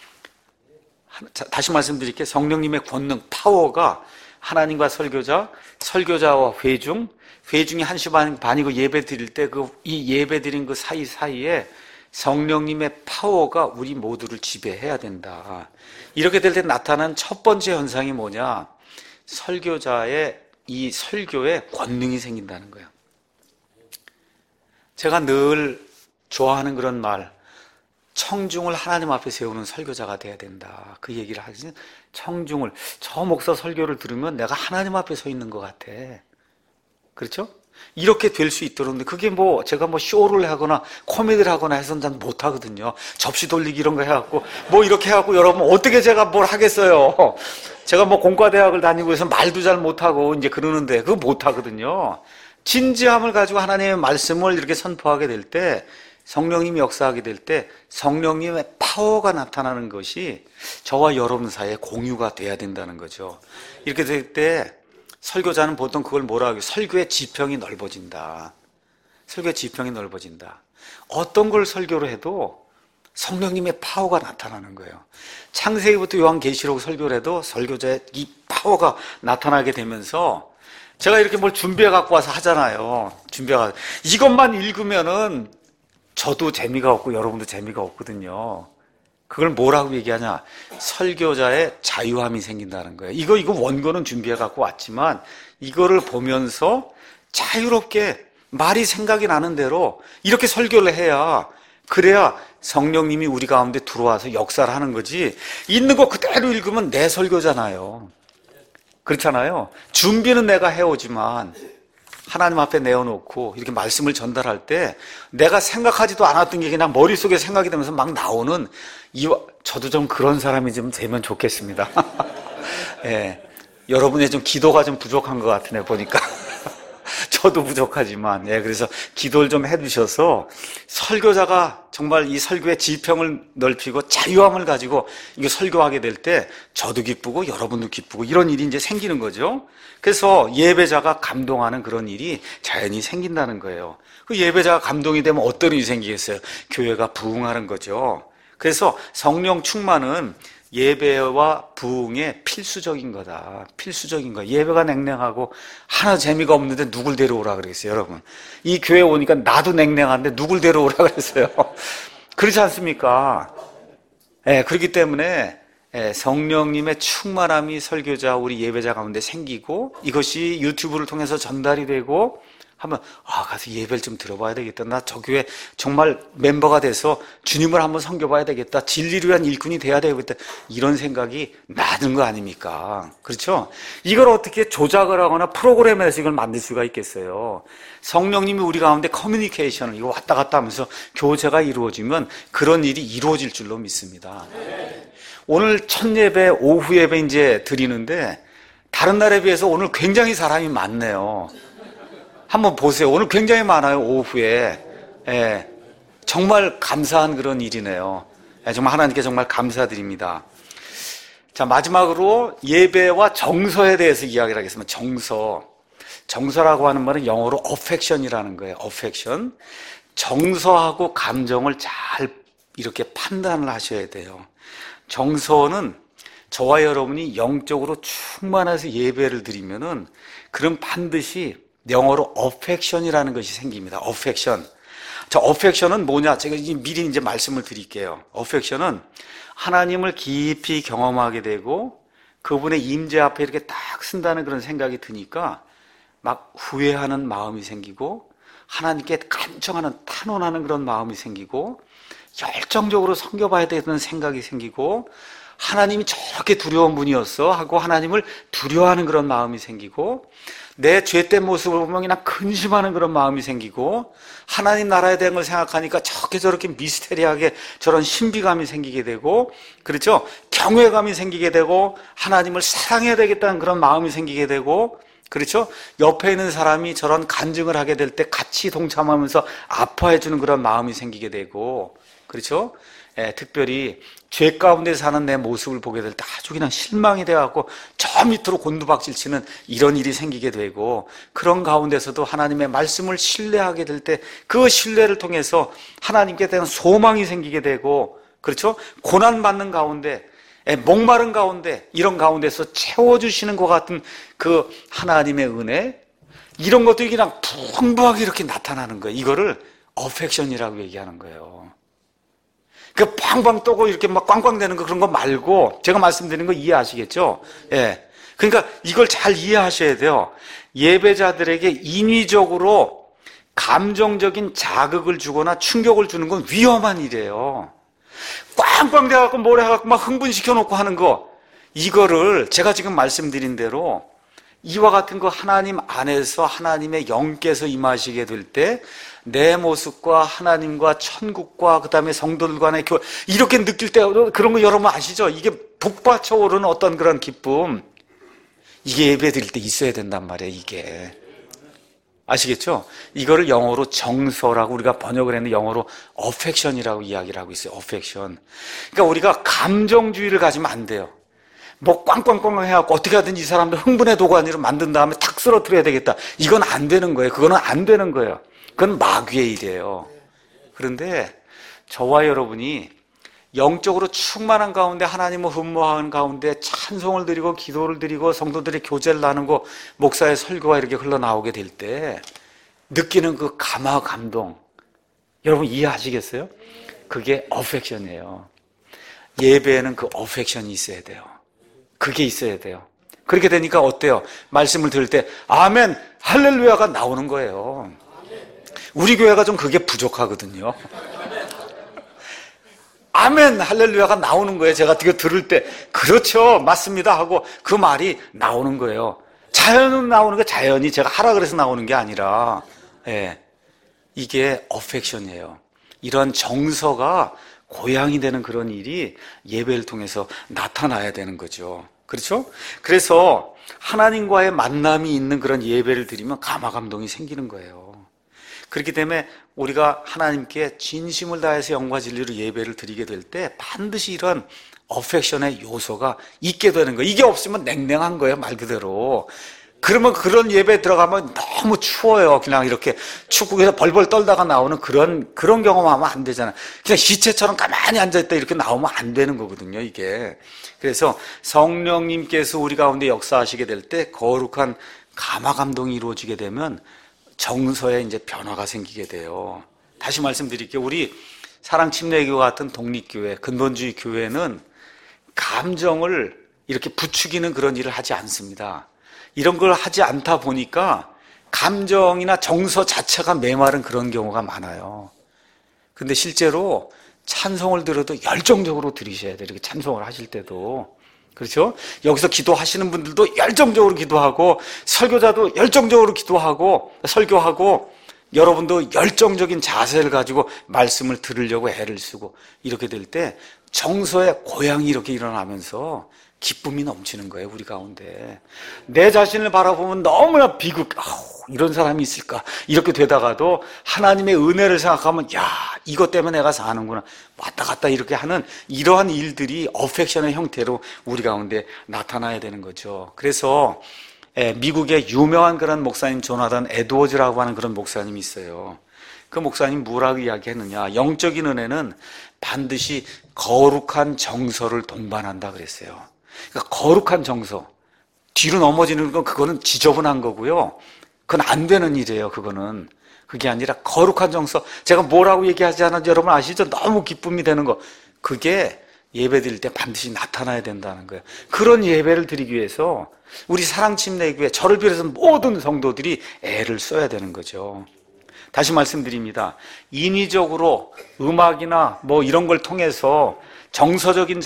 다시 말씀드릴게요. 성령님의 권능, 파워가 하나님과 설교자와 회중이 1시 반이고 예배 드릴 때 이 예배 드린 그 사이사이에 성령님의 파워가 우리 모두를 지배해야 된다. 이렇게 될 때 나타난 첫 번째 현상이 뭐냐? 설교자의 이 설교에 권능이 생긴다는 거예요. 제가 늘 좋아하는 그런 말, 청중을 하나님 앞에 세우는 설교자가 돼야 된다. 그 얘기를 하시는 청중을, 저 목사 설교를 들으면 내가 하나님 앞에 서 있는 것 같아. 그렇죠? 이렇게 될 수 있도록. 근데 그게 제가 쇼를 하거나 코미디를 하거나 해서는 난 못하거든요. 접시 돌리기 이런 거 해갖고, 이렇게 해갖고 여러분 어떻게 제가 뭘 하겠어요. 제가 공과대학을 다니고 해서 말도 잘 못하고 이제 그러는데 그거 못하거든요. 진지함을 가지고 하나님의 말씀을 이렇게 선포하게 될 때, 성령님이 역사하게 될 때 성령님의 파워가 나타나는 것이 저와 여러분 사이에 공유가 돼야 된다는 거죠. 이렇게 될 때 설교자는 보통 그걸 뭐라 하고, 설교의 지평이 넓어진다. 설교의 지평이 넓어진다. 어떤 걸 설교를 해도 성령님의 파워가 나타나는 거예요. 창세기부터 요한계시록 설교를 해도 설교자의 이 파워가 나타나게 되면서, 제가 이렇게 뭘 준비해 갖고 와서 하잖아요. 이것만 읽으면은 저도 재미가 없고 여러분도 재미가 없거든요. 그걸 뭐라고 얘기하냐? 설교자의 자유함이 생긴다는 거예요. 이거 원고는 준비해 갖고 왔지만 이거를 보면서 자유롭게 말이 생각이 나는 대로 이렇게 설교를 해야, 그래야 성령님이 우리 가운데 들어와서 역사를 하는 거지. 있는 거 그대로 읽으면 내 설교잖아요. 그렇잖아요. 준비는 내가 해오지만 하나님 앞에 내어놓고 이렇게 말씀을 전달할 때 내가 생각하지도 않았던 게 그냥 머릿속에 생각이 되면서 막 나오는, 저도 좀 그런 사람이 좀 되면 좋겠습니다. 예, 여러분의 좀 기도가 좀 부족한 것 같으네 보니까. 저도 부족하지만, 그래서 기도를 좀 해주셔서 설교자가 정말 이 설교의 지평을 넓히고 자유함을 가지고 이거 설교하게 될 때 저도 기쁘고 여러분도 기쁘고 이런 일이 이제 생기는 거죠. 그래서 예배자가 감동하는 그런 일이 자연히 생긴다는 거예요. 그 예배자가 감동이 되면 어떤 일이 생기겠어요? 교회가 부흥하는 거죠. 그래서 성령 충만은 예배와 부흥의 필수적인 거다. 필수적인 거야. 예배가 냉랭하고 하나 재미가 없는데 누굴 데려오라 그랬어요, 여러분. 이 교회 오니까 나도 냉랭한데 누굴 데려오라 그랬어요. 그렇지 않습니까? 그렇기 때문에 성령님의 충만함이 설교자, 우리 예배자 가운데 생기고 이것이 유튜브를 통해서 전달이 되고 한번 가서 예배를 좀 들어봐야 되겠다. 나 저 교회 정말 멤버가 돼서 주님을 한번 섬겨봐야 되겠다. 진리를 위한 일꾼이 돼야 되겠다. 이런 생각이 나는 거 아닙니까? 그렇죠? 이걸 어떻게 조작을 하거나 프로그램에서 이걸 만들 수가 있겠어요? 성령님이 우리 가운데 커뮤니케이션을 이거 왔다 갔다 하면서 교제가 이루어지면 그런 일이 이루어질 줄로 믿습니다. 오늘 첫 예배, 오후 예배 이제 드리는데 다른 날에 비해서 오늘 굉장히 사람이 많네요. 한번 보세요. 오늘 굉장히 많아요, 오후에. 정말 감사한 그런 일이네요. 정말 하나님께 정말 감사드립니다. 자, 마지막으로 예배와 정서에 대해서 이야기를 하겠습니다. 정서라고 하는 말은 영어로 affection이라는 거예요. affection. 정서하고 감정을 잘 이렇게 판단을 하셔야 돼요. 정서는 저와 여러분이 영적으로 충만해서 예배를 드리면은 그럼 반드시 영어로 affection이라는 것이 생깁니다. affection. 자, affection은 뭐냐? 제가 미리 이제 말씀을 드릴게요. affection은 하나님을 깊이 경험하게 되고 그분의 임재 앞에 이렇게 딱 쓴다는 그런 생각이 드니까 막 후회하는 마음이 생기고 하나님께 간청하는 탄원하는 그런 마음이 생기고 열정적으로 섬겨봐야 되는 생각이 생기고 하나님이 저렇게 두려운 분이었어 하고 하나님을 두려워하는 그런 마음이 생기고 내 죄된 모습을 보면 그냥 근심하는 그런 마음이 생기고 하나님 나라에 대한 걸 생각하니까 저렇게 미스테리하게 저런 신비감이 생기게 되고 그렇죠? 경외감이 생기게 되고 하나님을 사랑해야 되겠다는 그런 마음이 생기게 되고 그렇죠? 옆에 있는 사람이 저런 간증을 하게 될 때 같이 동참하면서 아파해 주는 그런 마음이 생기게 되고 그렇죠? 특별히 죄 가운데 사는 내 모습을 보게 될 때 아주 그냥 실망이 돼갖고 저 밑으로 곤두박질 치는 이런 일이 생기게 되고 그런 가운데서도 하나님의 말씀을 신뢰하게 될 때 그 신뢰를 통해서 하나님께 대한 소망이 생기게 되고 그렇죠? 고난받는 가운데 목마른 가운데 이런 가운데서 채워주시는 것 같은 그 하나님의 은혜 이런 것들이 그냥 풍부하게 이렇게 나타나는 거예요. 이거를 어펙션이라고 얘기하는 거예요. 그 팡팡 떠고 이렇게 막 꽝꽝대는 거 그런 거 말고 제가 말씀드리는 거 이해하시겠죠? 그러니까 이걸 잘 이해하셔야 돼요. 예배자들에게 인위적으로 감정적인 자극을 주거나 충격을 주는 건 위험한 일이에요. 꽝꽝 대갖고 뭐래 해갖고 막 흥분시켜 놓고 하는 거 이거를 제가 지금 말씀드린 대로 이와 같은 거 하나님 안에서 하나님의 영께서 임하시게 될 때 내 모습과 하나님과 천국과 그 다음에 성도들 간의 교회 이렇게 느낄 때 그런 거 여러분 아시죠? 이게 북받쳐 오르는 어떤 그런 기쁨 이게 예배 드릴 때 있어야 된단 말이에요. 이게 아시겠죠? 이거를 영어로 정서라고 우리가 번역을 했는데 영어로 affection이라고 이야기를 하고 있어요. affection. 그러니까 우리가 감정주의를 가지면 안 돼요. 뭐 꽝꽝꽝 해갖고 어떻게 하든 이 사람들 흥분의 도가니를 만든 다음에 탁 쓰러뜨려야 되겠다. 이건 안 되는 거예요. 그거는 안 되는 거예요. 그건 마귀의 일이에요. 그런데 저와 여러분이 영적으로 충만한 가운데 하나님을 흠모하는 가운데 찬송을 드리고 기도를 드리고 성도들의 교제를 나누고 목사의 설교가 이렇게 흘러나오게 될 때 느끼는 그 감화 감동 여러분 이해하시겠어요? 그게 어펙션이에요. 예배에는 그 어펙션이 있어야 돼요. 그게 있어야 돼요. 그렇게 되니까 어때요? 말씀을 들을 때 아멘 할렐루야가 나오는 거예요. 우리 교회가 좀 그게 부족하거든요. 아멘 할렐루야가 나오는 거예요. 제가 이거 들을 때 그렇죠 맞습니다 하고 그 말이 나오는 거예요. 자연은 나오는 게 자연이 제가 하라 그래서 나오는 게 아니라 이게 어펙션이에요. 이런 정서가 고양이 되는 그런 일이 예배를 통해서 나타나야 되는 거죠. 그렇죠? 그래서 하나님과의 만남이 있는 그런 예배를 드리면 감화감동이 생기는 거예요. 그렇기 때문에 우리가 하나님께 진심을 다해서 영과 진리로 예배를 드리게 될 때 반드시 이런 어펙션의 요소가 있게 되는 거예요. 이게 없으면 냉랭한 거예요, 말 그대로. 그러면 그런 예배에 들어가면 너무 추워요. 그냥 이렇게 축구에서 벌벌 떨다가 나오는 그런 경험하면 안 되잖아요. 그냥 시체처럼 가만히 앉아있다 이렇게 나오면 안 되는 거거든요, 이게. 그래서 성령님께서 우리 가운데 역사하시게 될 때 거룩한 감화 감동이 이루어지게 되면 정서에 이제 변화가 생기게 돼요. 다시 말씀드릴게요. 우리 사랑침례교회 같은 독립교회, 근본주의 교회는 감정을 이렇게 부추기는 그런 일을 하지 않습니다. 이런 걸 하지 않다 보니까 감정이나 정서 자체가 메마른 그런 경우가 많아요. 근데 실제로 찬송을 들어도 열정적으로 들으셔야 돼요. 이렇게 찬송을 하실 때도. 그렇죠? 여기서 기도하시는 분들도 열정적으로 기도하고, 설교자도 열정적으로 기도하고, 설교하고, 여러분도 열정적인 자세를 가지고 말씀을 들으려고 애를 쓰고, 이렇게 될 때 정서의 고향이 이렇게 일어나면서 기쁨이 넘치는 거예요, 우리 가운데. 내 자신을 바라보면 너무나 이런 사람이 있을까? 이렇게 되다가도 하나님의 은혜를 생각하면, 이것 때문에 내가 사는구나. 왔다 갔다 이렇게 하는 이러한 일들이 어펙션의 형태로 우리 가운데 나타나야 되는 거죠. 그래서 미국의 유명한 그런 목사님 조나단 에드워즈라고 하는 그런 목사님이 있어요. 그 목사님 뭐라고 이야기했느냐? 영적인 은혜는 반드시 거룩한 정서를 동반한다 그랬어요. 그러니까 거룩한 정서, 뒤로 넘어지는 건 그거는 지저분한 거고요. 그건 안 되는 일이에요. 그게 아니라 거룩한 정서. 제가 뭐라고 얘기하지 않았는지 여러분 아시죠? 너무 기쁨이 되는 거. 그게 예배 드릴 때 반드시 나타나야 된다는 거예요. 그런 예배를 드리기 위해서 우리 사랑침례교회, 저를 비롯해서 모든 성도들이 애를 써야 되는 거죠. 다시 말씀드립니다. 인위적으로 음악이나 뭐 이런 걸 통해서 정서적인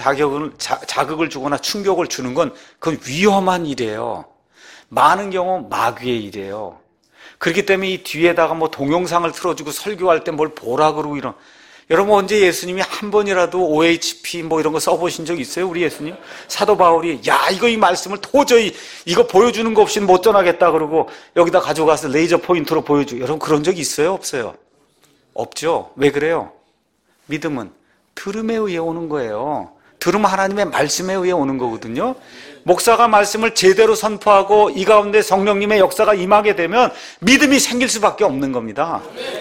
자극을 주거나 충격을 주는 건 그건 위험한 일이에요. 많은 경우 마귀의 일이에요. 그렇기 때문에 이 뒤에다가 뭐 동영상을 틀어주고 설교할 때 뭘 보라 그러고 여러분 언제 예수님이 한 번이라도 OHP 뭐 이런 거 써보신 적 있어요? 우리 예수님? 사도 바울이 이 말씀을 도저히 이거 보여주는 거 없이는 못 전하겠다 그러고 여기다 가져가서 레이저 포인트로 보여주고, 여러분 그런 적 있어요? 없어요? 없죠? 왜 그래요? 믿음은 들음에 의해 오는 거예요. 들음 하나님의 말씀에 의해 오는 거거든요. 목사가 말씀을 제대로 선포하고 이 가운데 성령님의 역사가 임하게 되면 믿음이 생길 수밖에 없는 겁니다.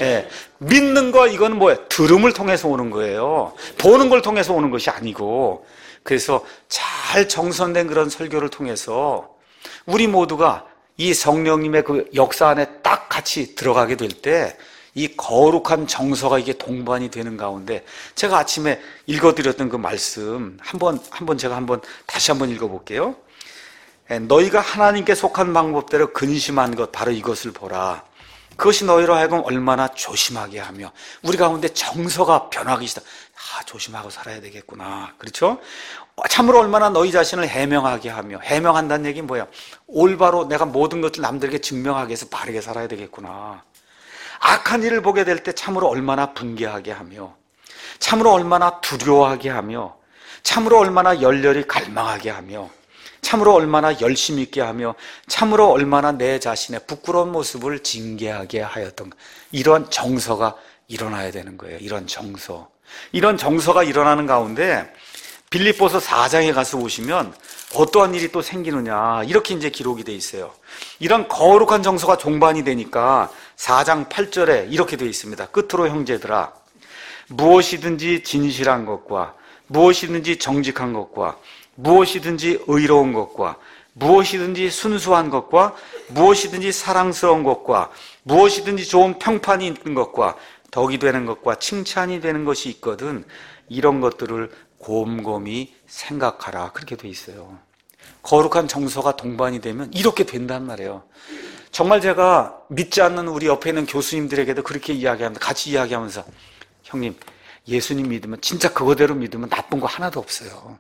믿는 거 이건 뭐예요? 들음을 통해서 오는 거예요. 보는 걸 통해서 오는 것이 아니고. 그래서 잘 정선된 그런 설교를 통해서 우리 모두가 이 성령님의 그 역사 안에 딱 같이 들어가게 될 때 이 거룩한 정서가 이게 동반이 되는 가운데, 제가 아침에 읽어드렸던 그 말씀 제가 다시 한번 읽어볼게요. 너희가 하나님께 속한 방법대로 근심한 것 바로 이것을 보라. 그것이 너희로 하여금 얼마나 조심하게 하며, 우리 가운데 정서가 변하기 시작. 조심하고 살아야 되겠구나. 그렇죠? 참으로 얼마나 너희 자신을 해명하게 하며, 해명한다는 얘기는 뭐야? 올바로 내가 모든 것을 남들에게 증명하기 위해서 바르게 살아야 되겠구나. 악한 일을 보게 될 때 참으로 얼마나 분개하게 하며, 참으로 얼마나 두려워하게 하며, 참으로 얼마나 열렬히 갈망하게 하며, 참으로 얼마나 열심 있게 하며, 참으로 얼마나 내 자신의 부끄러운 모습을 징계하게 하였던가. 이런 정서가 일어나야 되는 거예요. 이런 정서가 일어나는 가운데 빌립보서 4장에 가서 보시면 어떠한 일이 또 생기느냐, 이렇게 이제 기록이 돼 있어요. 이런 거룩한 정서가 종반이 되니까 4장 8절에 이렇게 돼 있습니다. 끝으로 형제들아, 무엇이든지 진실한 것과 무엇이든지 정직한 것과 무엇이든지 의로운 것과 무엇이든지 순수한 것과 무엇이든지 사랑스러운 것과 무엇이든지 좋은 평판이 있는 것과 덕이 되는 것과 칭찬이 되는 것이 있거든 이런 것들을 곰곰이 생각하라. 그렇게 돼 있어요. 거룩한 정서가 동반이 되면 이렇게 된단 말이에요. 정말 제가 믿지 않는 우리 옆에 있는 교수님들에게도 그렇게 이야기합니다. 같이 이야기하면서, 형님, 예수님 믿으면, 진짜 그거대로 믿으면 나쁜 거 하나도 없어요.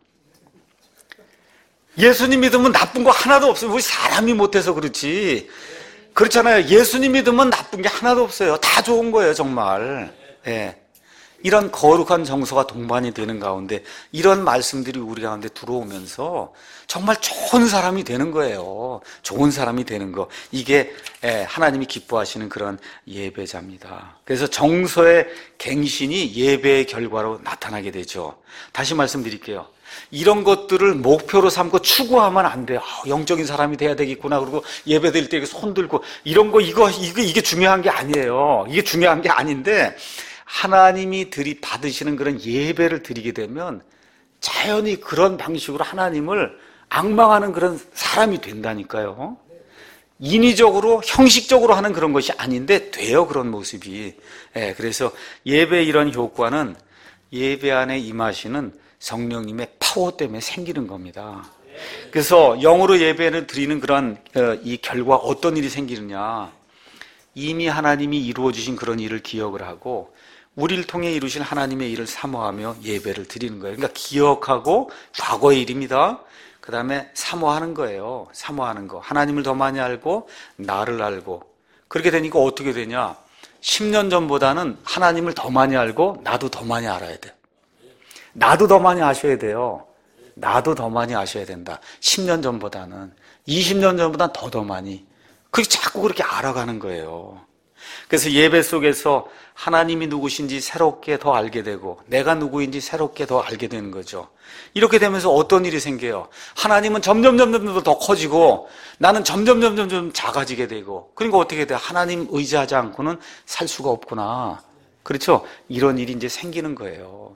예수님 믿으면 나쁜 거 하나도 없어요. 우리 사람이 못해서 그렇지. 그렇잖아요. 예수님 믿으면 나쁜 게 하나도 없어요. 다 좋은 거예요, 정말. 이런 거룩한 정서가 동반이 되는 가운데 이런 말씀들이 우리 가운데 들어오면서 정말 좋은 사람이 되는 거예요. 좋은 사람이 되는 거. 이게 하나님이 기뻐하시는 그런 예배자입니다. 그래서 정서의 갱신이 예배의 결과로 나타나게 되죠. 다시 말씀드릴게요. 이런 것들을 목표로 삼고 추구하면 안 돼요. 영적인 사람이 돼야 되겠구나. 그리고 예배 드릴 때 손 들고 이런 거 이게 중요한 게 아니에요. 이게 중요한 게 아닌데 하나님이 받으시는 그런 예배를 드리게 되면 자연히 그런 방식으로 하나님을 앙망하는 그런 사람이 된다니까요. 인위적으로 형식적으로 하는 그런 것이 아닌데 돼요. 그런 모습이. 그래서 예배의 이런 효과는 예배 안에 임하시는 성령님의 파워 때문에 생기는 겁니다. 그래서 영으로 예배를 드리는 그런 이 결과 어떤 일이 생기느냐, 이미 하나님이 이루어 주신 그런 일을 기억을 하고 우리를 통해 이루신 하나님의 일을 사모하며 예배를 드리는 거예요. 그러니까 기억하고 과거의 일입니다. 그 다음에 사모하는 거예요. 사모하는 거. 하나님을 더 많이 알고 나를 알고. 그렇게 되니까 어떻게 되냐, 10년 전보다는 하나님을 더 많이 알고 나도 더 많이 알아야 돼요. 나도 더 많이 아셔야 돼요. 나도 더 많이 아셔야 된다. 10년 전보다는, 20년 전보다는 더 많이. 그게 자꾸 그렇게 알아가는 거예요. 그래서 예배 속에서 하나님이 누구신지 새롭게 더 알게 되고 내가 누구인지 새롭게 더 알게 되는 거죠. 이렇게 되면서 어떤 일이 생겨요? 하나님은 점점 더 커지고 나는 점점 작아지게 되고, 그러니까 어떻게 돼요? 하나님 의지하지 않고는 살 수가 없구나. 그렇죠? 이런 일이 이제 생기는 거예요.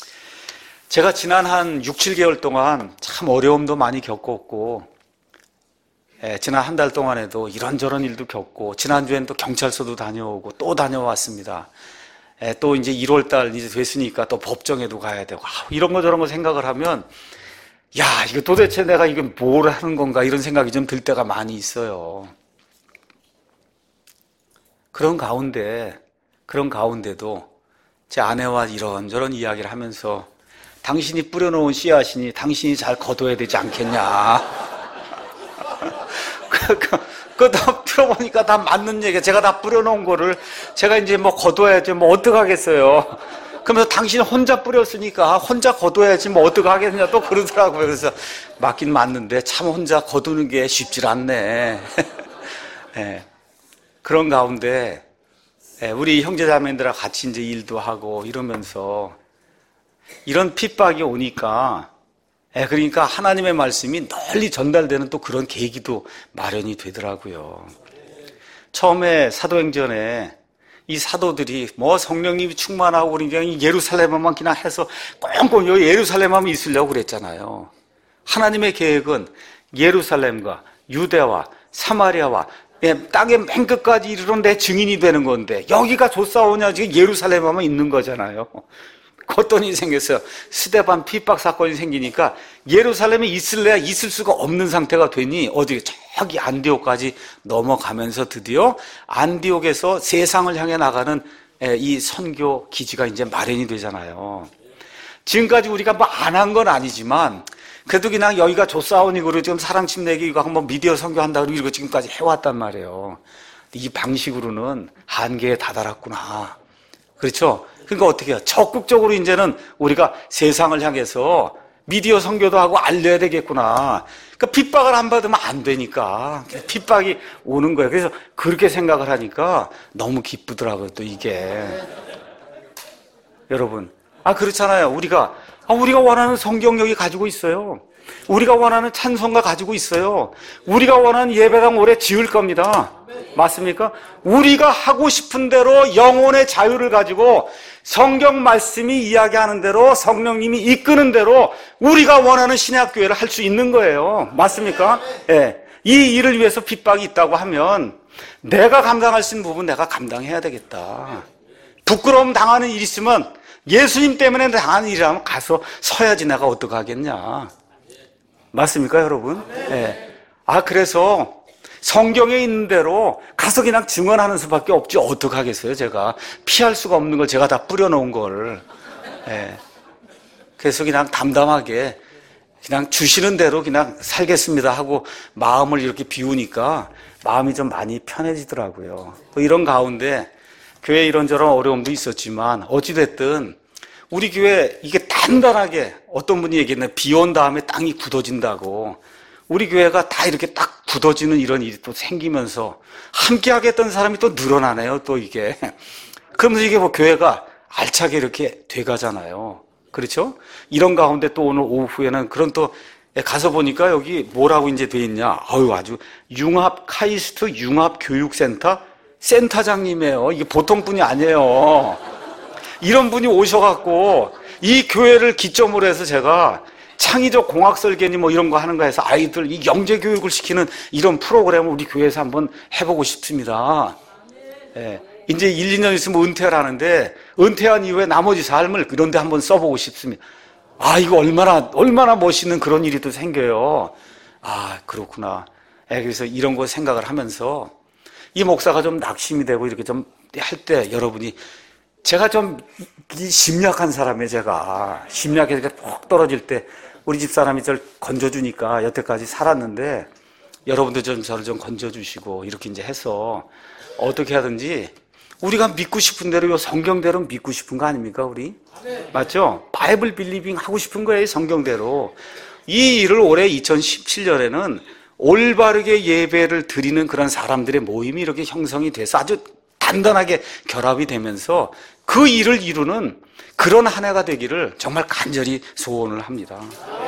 제가 지난 한 6, 7개월 동안 참 어려움도 많이 겪었고, 지난 한 달 동안에도 이런저런 일도 겪고, 지난주엔 또 경찰서도 다녀오고 또 다녀왔습니다. 또 이제 1월달 이제 됐으니까 또 법정에도 가야 되고, 이런 거 저런 거 생각을 하면, 야, 이거 도대체 내가 이게 뭘 하는 건가, 이런 생각이 좀 들 때가 많이 있어요. 그런 가운데도 제 아내와 이런저런 이야기를 하면서 당신이 뿌려놓은 씨앗이니 당신이 잘 거둬야 되지 않겠냐. 그거 들어보니까 다 맞는 얘기야. 제가 다 뿌려놓은 거를 제가 이제 뭐 거둬야지, 뭐 어떡하겠어요. 그러면서 당신이 혼자 뿌렸으니까 혼자 거둬야지 뭐 어떡하겠냐 또 그러더라고요. 그래서 맞긴 맞는데 참 혼자 거두는 게 쉽질 않네. 네. 그런 가운데 우리 형제자매들하고 같이 이제 일도 하고 이러면서 이런 핍박이 오니까, 그러니까 하나님의 말씀이 널리 전달되는 또 그런 계기도 마련이 되더라고요. 처음에 사도행전에 이 사도들이 뭐 성령님이 충만하고 그러니까 예루살렘만 그냥 해서 꽁꽁 여기 예루살렘만 있으려고 그랬잖아요. 하나님의 계획은 예루살렘과 유대와 사마리아와 땅의 맨 끝까지 이르러 내 증인이 되는 건데 여기가 좋사오냐, 지금 예루살렘만 있는 거잖아요. 어떤 일이 생겼어요. 스데반 핍박 사건이 생기니까 예루살렘에 있을래야 있을 수가 없는 상태가 되니 어디 저기 안디옥까지 넘어가면서 드디어 안디옥에서 세상을 향해 나가는 이 선교 기지가 이제 마련이 되잖아요. 지금까지 우리가 뭐 안 한 건 아니지만 그래도 그냥 여기가 좋사오니 그리고 지금 사랑 침례기 이거 뭐 미디어 선교한다 그러고 이거 지금까지 해왔단 말이에요. 이 방식으로는 한계에 다다랐구나. 그렇죠? 그러니까 어떻게 해요? 적극적으로 이제는 우리가 세상을 향해서 미디어 선교도 하고 알려야 되겠구나. 그러니까 핍박을 안 받으면 안 되니까 핍박이 오는 거예요. 그래서 그렇게 생각을 하니까 너무 기쁘더라고요. 또 이게 여러분, 그렇잖아요. 우리가 원하는 성경력이 가지고 있어요. 우리가 원하는 찬송가 가지고 있어요. 우리가 원하는 예배당 오래 지을 겁니다. 맞습니까? 우리가 하고 싶은 대로 영혼의 자유를 가지고 성경 말씀이 이야기하는 대로 성령님이 이끄는 대로 우리가 원하는 신약교회를 할 수 있는 거예요. 맞습니까? 예. 이 일을 위해서 핍박이 있다고 하면 내가 감당할 수 있는 부분 내가 감당해야 되겠다. 부끄러움 당하는 일 있으면 예수님 때문에 당하는 일이라면 가서 서야지 내가 어떡하겠냐. 맞습니까, 여러분? 예. 그래서 성경에 있는 대로 가서 그냥 증언하는 수밖에 없지 어떡하겠어요, 제가. 피할 수가 없는 걸 제가 다 뿌려놓은 걸. 예. 그래서 그냥 담담하게 그냥 주시는 대로 그냥 살겠습니다 하고 마음을 이렇게 비우니까 마음이 좀 많이 편해지더라고요. 또 이런 가운데 교회에 이런저런 어려움도 있었지만 어찌됐든 우리 교회 이게 단단하게 어떤 분이 얘기했나 비 온 다음에 땅이 굳어진다고 우리 교회가 다 이렇게 딱 굳어지는 이런 일이 또 생기면서 함께 하겠다는 사람이 또 늘어나네요. 또 이게 그러면서 이게 뭐 교회가 알차게 이렇게 돼가잖아요. 그렇죠? 이런 가운데 또 오늘 오후에는 그런 또 가서 보니까 여기 뭐라고 이제 돼 있냐? 아주 카이스트 융합교육센터 센터장님이에요. 이게 보통 분이 아니에요. 이런 분이 오셔갖고 이 교회를 기점으로 해서 제가 창의적 공학 설계니 뭐 이런 거 하는 거 해서 아이들 이 영재 교육을 시키는 이런 프로그램을 우리 교회에서 한번 해보고 싶습니다. 예. 이제 1, 2년 있으면 은퇴를 하는데 은퇴한 이후에 나머지 삶을 그런 데 한번 써보고 싶습니다. 이거 얼마나 멋있는 그런 일이 또 생겨요. 그렇구나. 그래서 이런 거 생각을 하면서 이 목사가 좀 낙심이 되고 이렇게 좀 할 때 여러분이 제가 좀 심약한 사람이에요. 제가 심약해서 푹 떨어질 때 우리 집사람이 저를 건져주니까 여태까지 살았는데 여러분도 좀 저를 좀 건져주시고 이렇게 이제 해서 어떻게 하든지 우리가 믿고 싶은 대로 요 성경대로 믿고 싶은 거 아닙니까 우리? 맞죠? 바이블 빌리빙 하고 싶은 거예요. 성경대로. 이 일을 올해 2017년에는 올바르게 예배를 드리는 그런 사람들의 모임이 이렇게 형성이 돼서 아주 단단하게 결합이 되면서 그 일을 이루는 그런 한 해가 되기를 정말 간절히 소원을 합니다.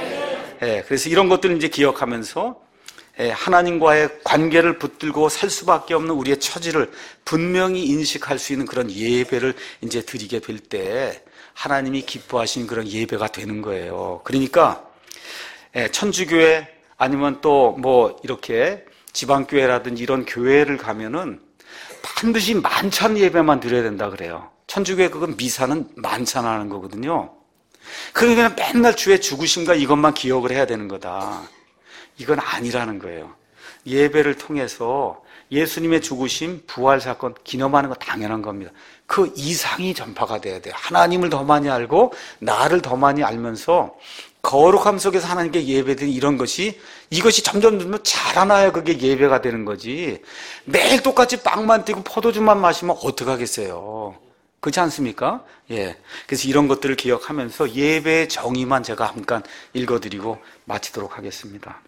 그래서 이런 것들을 이제 기억하면서 하나님과의 관계를 붙들고 살 수밖에 없는 우리의 처지를 분명히 인식할 수 있는 그런 예배를 이제 드리게 될 때 하나님이 기뻐하신 그런 예배가 되는 거예요. 그러니까 천주교회 아니면 또 뭐 이렇게 지방교회라든지 이런 교회를 가면은 반드시 만찬 예배만 드려야 된다 그래요. 천주교회 그건 미사는 만찬하는 거거든요. 그러니까 맨날 주의 죽으심과 이것만 기억을 해야 되는 거다. 이건 아니라는 거예요. 예배를 통해서 예수님의 죽으심, 부활 사건 기념하는 거 당연한 겁니다. 그 이상이 전파가 돼야 돼요. 하나님을 더 많이 알고 나를 더 많이 알면서 거룩함 속에서 하나님께 예배드린 이것이 점점 자라나야 그게 예배가 되는 거지. 매일 똑같이 빵만 띄고 포도주만 마시면 어떡하겠어요. 그렇지 않습니까? 그래서 이런 것들을 기억하면서 예배의 정의만 제가 잠깐 읽어드리고 마치도록 하겠습니다.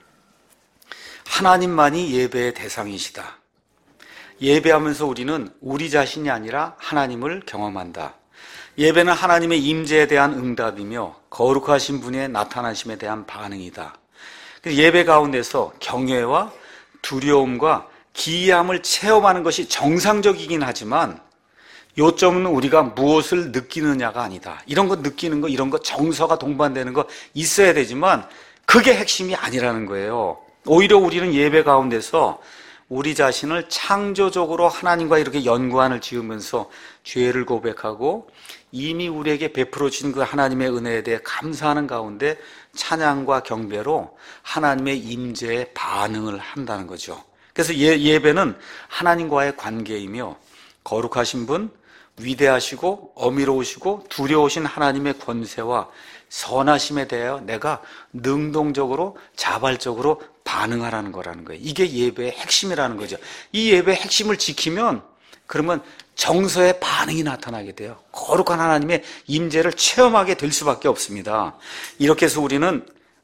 하나님만이 예배의 대상이시다. 예배하면서 우리는 우리 자신이 아니라 하나님을 경험한다. 예배는 하나님의 임재에 대한 응답이며 거룩하신 분의 나타나심에 대한 반응이다. 예배 가운데서 경외와 두려움과 기이함을 체험하는 것이 정상적이긴 하지만 요점은 우리가 무엇을 느끼느냐가 아니다. 이런 거 느끼는 거, 이런 거 정서가 동반되는 거 있어야 되지만 그게 핵심이 아니라는 거예요. 오히려 우리는 예배 가운데서 우리 자신을 창조적으로 하나님과 이렇게 연관을 지으면서 죄를 고백하고 이미 우리에게 베풀어 주신 그 하나님의 은혜에 대해 감사하는 가운데 찬양과 경배로 하나님의 임재에 반응을 한다는 거죠. 그래서 예배는 하나님과의 관계이며 거룩하신 분, 위대하시고 어미로우시고 두려우신 하나님의 권세와 선하심에 대하여 내가 능동적으로 자발적으로 반응하라는 거라는 거예요. 이게 예배의 핵심이라는 거죠. 이 예배의 핵심을 지키면 그러면 정서의 반응이 나타나게 돼요. 거룩한 하나님의 임재를 체험하게 될 수밖에 없습니다. 이렇게 해서 우리는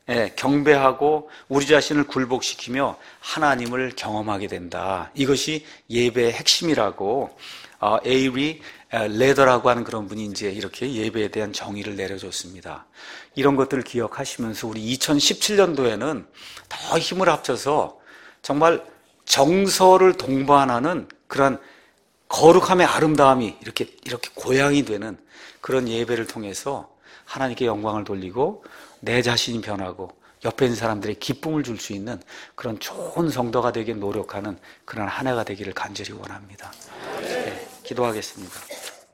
경배하고 우리 자신을 굴복시키며 하나님을 경험하게 된다. 이것이 예배의 핵심이라고 에이리 레더라고 하는 그런 분이 이제 이렇게 예배에 대한 정의를 내려줬습니다. 이런 것들을 기억하시면서 우리 2017년도에는 더 힘을 합쳐서 정말 정서를 동반하는 그런 거룩함의 아름다움이 이렇게 고양이 되는 그런 예배를 통해서 하나님께 영광을 돌리고 내 자신이 변하고 옆에 있는 사람들의 기쁨을 줄 수 있는 그런 좋은 성도가 되기 노력하는 그런 한 해가 되기를 간절히 원합니다. 기도하겠습니다.